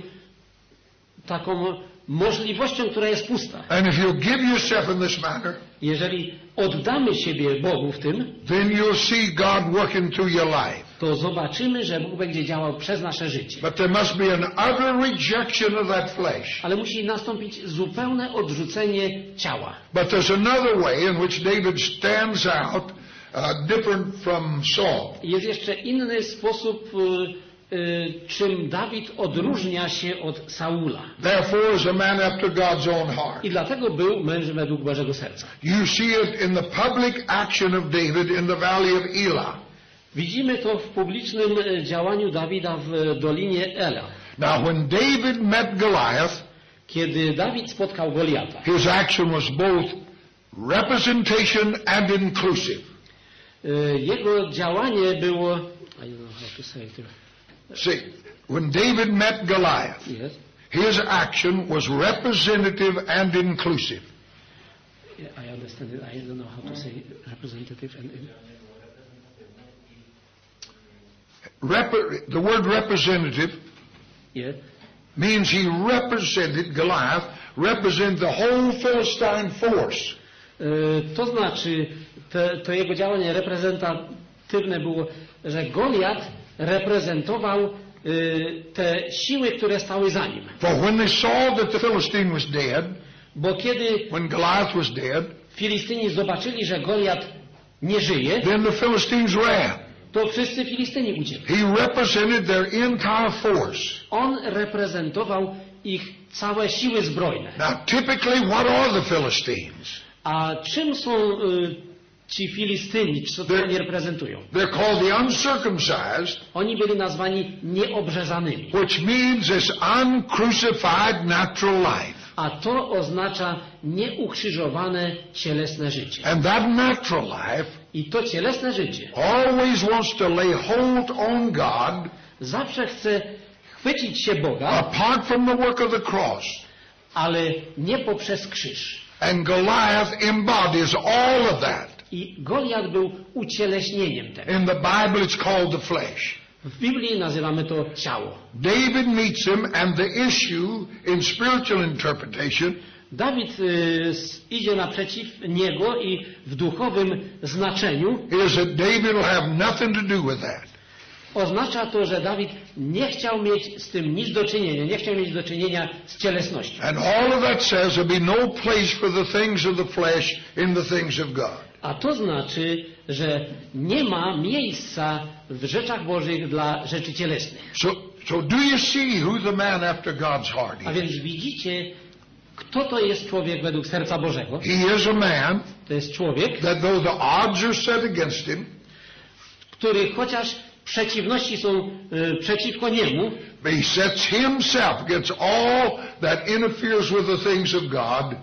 taką możliwością, która jest pusta. And if you give yourself in this manner, Jeżeli oddamy siebie Bogu w tym, then you'll see God working through your life. to zobaczymy, że Bóg będzie działał przez nasze życie. But there must be an utter rejection of that flesh. Ale musi nastąpić zupełne odrzucenie ciała. But there's another way in which David stands out different from Saul. Jest jeszcze inny sposób, czym Dawid odróżnia się od Saula. Therefore is a man after God's own heart. I dlatego był mężem według Bożego serca. You see it in the public action of David in the valley of Elah. Widzimy to w publicznym działaniu Dawida w Dolinie Ela. Now when David met Goliath, Kiedy Dawid spotkał Goliata, his action was both representation and inclusive. jego działanie było... I don't know how to say it. See, when David met Goliath, Yes. his action was representative and inclusive. Yeah, I understand it. I don't know how to say representative and... The word representative Yeah. means he represented Goliath, represented the whole Philistine force. To znaczy, to jego działanie reprezentatywne było, że Goliat reprezentował te siły, które stały za nim. For when they saw that the Philistine was dead, Bo kiedy when Goliath was dead, Filistyni zobaczyli, że Goliat nie żyje, then the Philistines ran. to wszyscy Filistyni uciekli. He represented their entire force. On reprezentował ich całe siły zbrojne. Now, typically, what are the Philistines? A czym są ci Filistyni, co to oni reprezentują? They're called the uncircumcised, Oni byli nazwani nieobrzezanymi. which means this uncrucified natural life. A to oznacza nieukrzyżowane cielesne życie. And that natural life I to cielesne życie always wants to lay hold on God zawsze chce chwycić się Boga, apart from the work of the cross. ale nie poprzez krzyż. And Goliath embodies all of that. I Goliat był ucieleśnieniem tego. In the Bible, it's called the flesh. W Biblii nazywamy to ciało. David meets him, and the issue in spiritual interpretation Dawid idzie naprzeciw niego i w duchowym znaczeniu is that David will have nothing to do with that. oznacza to, że Dawid nie chciał mieć z tym nic do czynienia, nie chciał mieć do czynienia z cielesnością. And all of that says there'll be no place for the things of the flesh in the things of God. A to znaczy, że nie ma miejsca w rzeczach Bożych dla rzeczy cielesnych. So do you see who the man after God's heart A is? więc widzicie, kto to jest człowiek według serca Bożego? He is a man To jest człowiek, that though the odds are set against him, który chociaż przeciwności są przeciwko niemu, he sets himself against all that interferes with the things of God.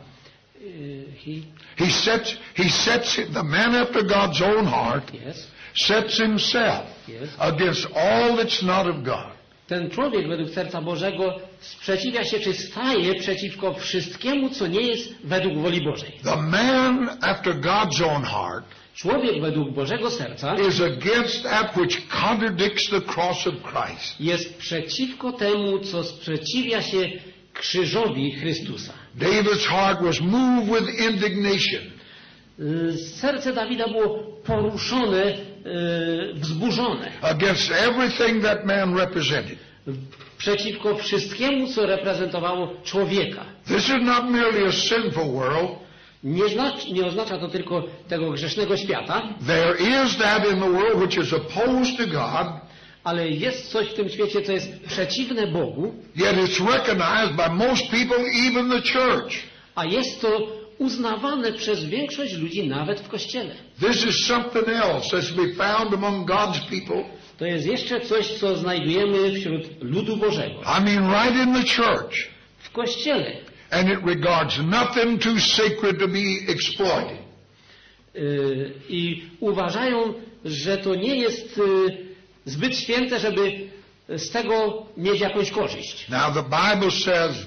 He sets the man after God's own heart, sets himself against all that's not of God. Ten człowiek według serca Bożego sprzeciwia się, czy staje przeciwko wszystkiemu, co nie jest według woli Bożej. The man after God's own heart Człowiek według Bożego serca is against that which contradicts the cross of Christ. jest przeciwko temu, co sprzeciwia się krzyżowi Chrystusa. David's heart was moved with indignation. Serce Dawida było poruszone, wzburzone Against everything that man represented. przeciwko wszystkiemu, co reprezentowało człowieka. This is not merely a sinful world. Nie oznacza to tylko tego grzesznego świata, There is that in the world which is opposed to God, ale jest coś w tym świecie, co jest przeciwne Bogu, yet it's recognized by most people, even the church. a jest to uznawane przez większość ludzi nawet w Kościele. This is something else that's to be found among God's people. To jest jeszcze coś, co znajdujemy wśród ludu Bożego. I mean right in the church. W Kościele. And it regards nothing too sacred to be exploited. I uważają, że to nie jest zbyt święte, żeby z tego mieć jakąś korzyść. Now the Bible says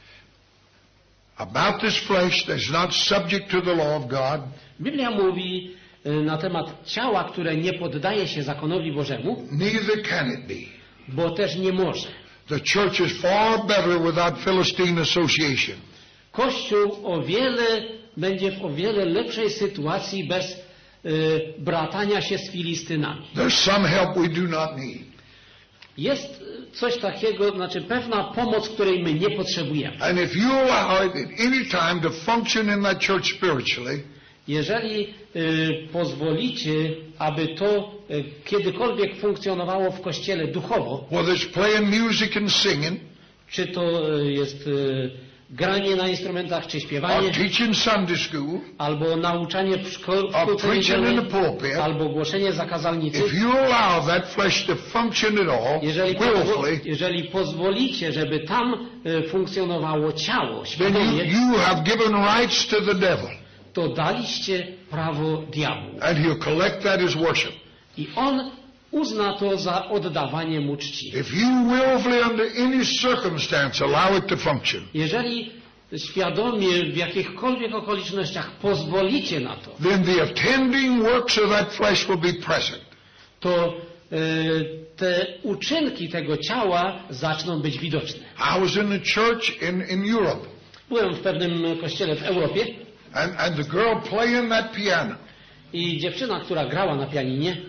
about this flesh that's not subject to the law of God. Biblia mówi na temat ciała, które nie poddaje się zakonowi Bożemu, Neither can it be. bo też nie może. The church is far better without Philistine association. Kościół będzie w o wiele lepszej sytuacji bez bratania się z Filistynami. There's some help we do not need. Jest coś takiego, znaczy pewna pomoc, której my nie potrzebujemy. And if you allow it at any time to function in that church spiritually, jeżeli pozwolicie, aby to kiedykolwiek funkcjonowało w Kościele duchowo, whether it's playing music and singing, czy to jest granie na instrumentach, czy śpiewanie, or teaching Sunday school, albo nauczanie w szkole, preaching in the pulpit, albo głoszenie zakazalnicy, if you allow that flesh to function at all, willfully, jeżeli pozwolicie, żeby tam funkcjonowało ciało then świadomie, you have given rights to the devil. to daliście prawo diabłu. And he'll collect that as worship. I on uzna to za oddawanie mu czci. If you willfully under any circumstance allow it to function, Jeżeli świadomie w jakichkolwiek okolicznościach pozwolicie na to, then the attending works of that flesh will be present. to te uczynki tego ciała zaczną być widoczne. I was in the church in Europe, Byłem w pewnym kościele w Europie and the girl playing that piano, i dziewczyna, która grała na pianinie,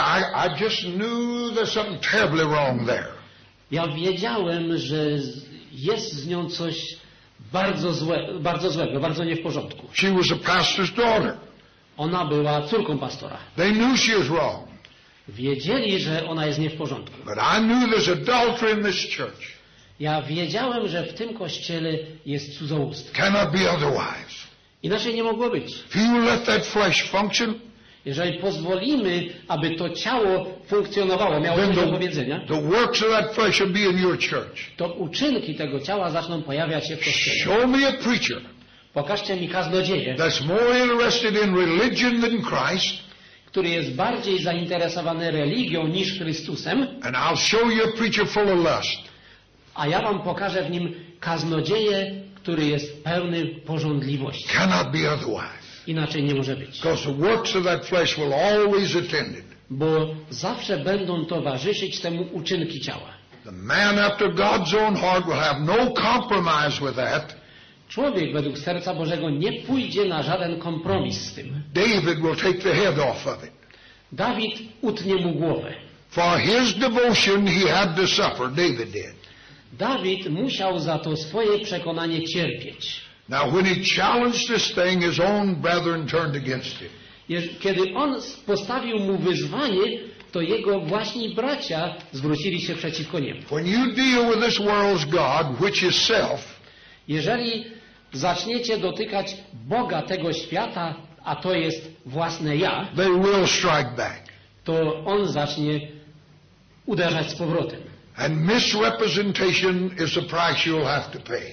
I just knew there's something terribly wrong there. ja wiedziałem, że jest z nią coś bardzo złego, bardzo nie w porządku. She was a pastor's daughter. Ona była córką pastora. They knew she was wrong. Wiedzieli, że ona jest nie w porządku. But I knew there's adultery in this church. Ja wiedziałem, że w tym kościele jest cudzołóstwo. Cannot be otherwise. Inaczej nie mogło być. If you let that flesh function, Jeżeli pozwolimy, aby to ciało funkcjonowało, miało then coś do powiedzenia, the works of that flesh will be in your church. to uczynki tego ciała zaczną pojawiać się w kościele. Show me a preacher Pokażcie mi kaznodzieję, that's more interested in religion than Christ, który jest bardziej zainteresowany religią niż Chrystusem, and I'll show you a preacher full of lust. a ja wam pokażę w nim kaznodzieję, który jest pełny pożądliwości. Cannot be otherwise. Inaczej nie może być. Because the works of that flesh will always attend it. Bo zawsze będą towarzyszyć temu uczynki ciała. The man after God's own heart will have no compromise with that. Człowiek według serca Bożego nie pójdzie na żaden kompromis z tym. David will take the head off of it. Dawid utnie mu głowę. For his devotion he had to suffer, David did. Dawid musiał za to swoje przekonanie cierpieć. Now when he challenged this thing, his own brethren turned against him. Kiedy on postawił mu wyzwanie, to jego właśnie bracia zwrócili się przeciwko niemu. When you deal with this world's God, which is self, Jeżeli zaczniecie dotykać Boga tego świata, a to jest własne ja, they will strike back. to on zacznie uderzać z powrotem. And misrepresentation is a price you'll have to pay.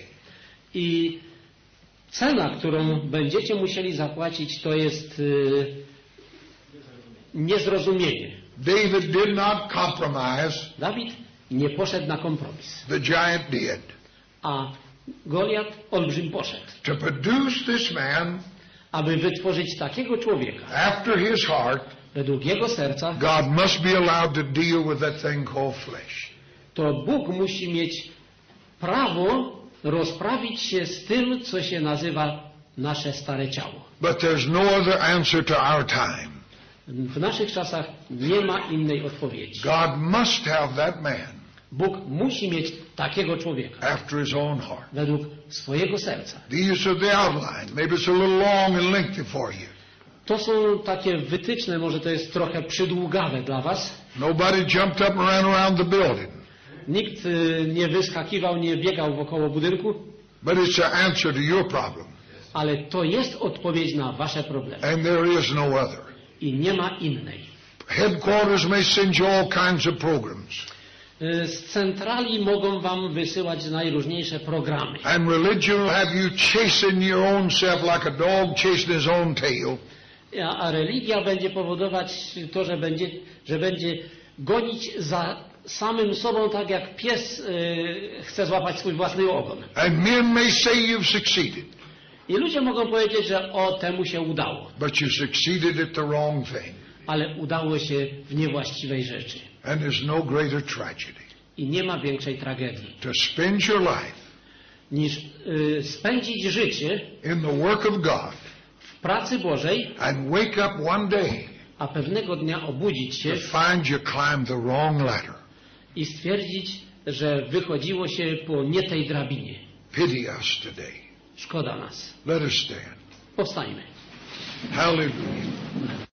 I cena, którą będziecie musieli zapłacić, to jest niezrozumienie. David did not compromise. Dawid nie poszedł na kompromis, The giant did. a Goliat, olbrzym, poszedł. To produce this man Aby wytworzyć takiego człowieka after his heart, według jego serca, God must be allowed to deal with that thing called flesh. to Bóg musi mieć prawo rozprawić się z tym, co się nazywa nasze stare ciało. But there's no other answer to our time. W naszych czasach nie ma innej odpowiedzi. God must have that man Bóg musi mieć takiego człowieka after his own heart. według swojego serca. These are the outline. Maybe it's a little long and lengthy for you. To są takie wytyczne, może to jest trochę przydługawe dla was. Nobody jumped up and ran around the building. Nikt nie wyskakiwał, nie biegał wokoło budynku, But it's an answer to your problem. Ale to jest odpowiedź na wasze problemy. And there is no other. I nie ma innej. Headquarters may send you all kinds of programs. Z centrali mogą wam wysyłać najróżniejsze programy. And religion will have you chasing your own self like a dog chasing his own tail. A religia będzie powodować to, że będzie gonić za samym sobą, tak jak pies chce złapać swój własny ogon. And men may say you've succeeded. I ludzie mogą powiedzieć, że temu się udało. But you succeeded at the wrong thing. Ale udało się w niewłaściwej rzeczy. And there's no greater tragedy. I nie ma większej tragedii. To spend your life Niż spędzić życie in the work of God w pracy Bożej, and wake up one day a pewnego dnia obudzić się to find you climbed the wrong ladder. i stwierdzić, że wychodziło się po nie tej drabinie. Pity us today. Szkoda nas. Let us stand. Powstańmy. Hallelujah.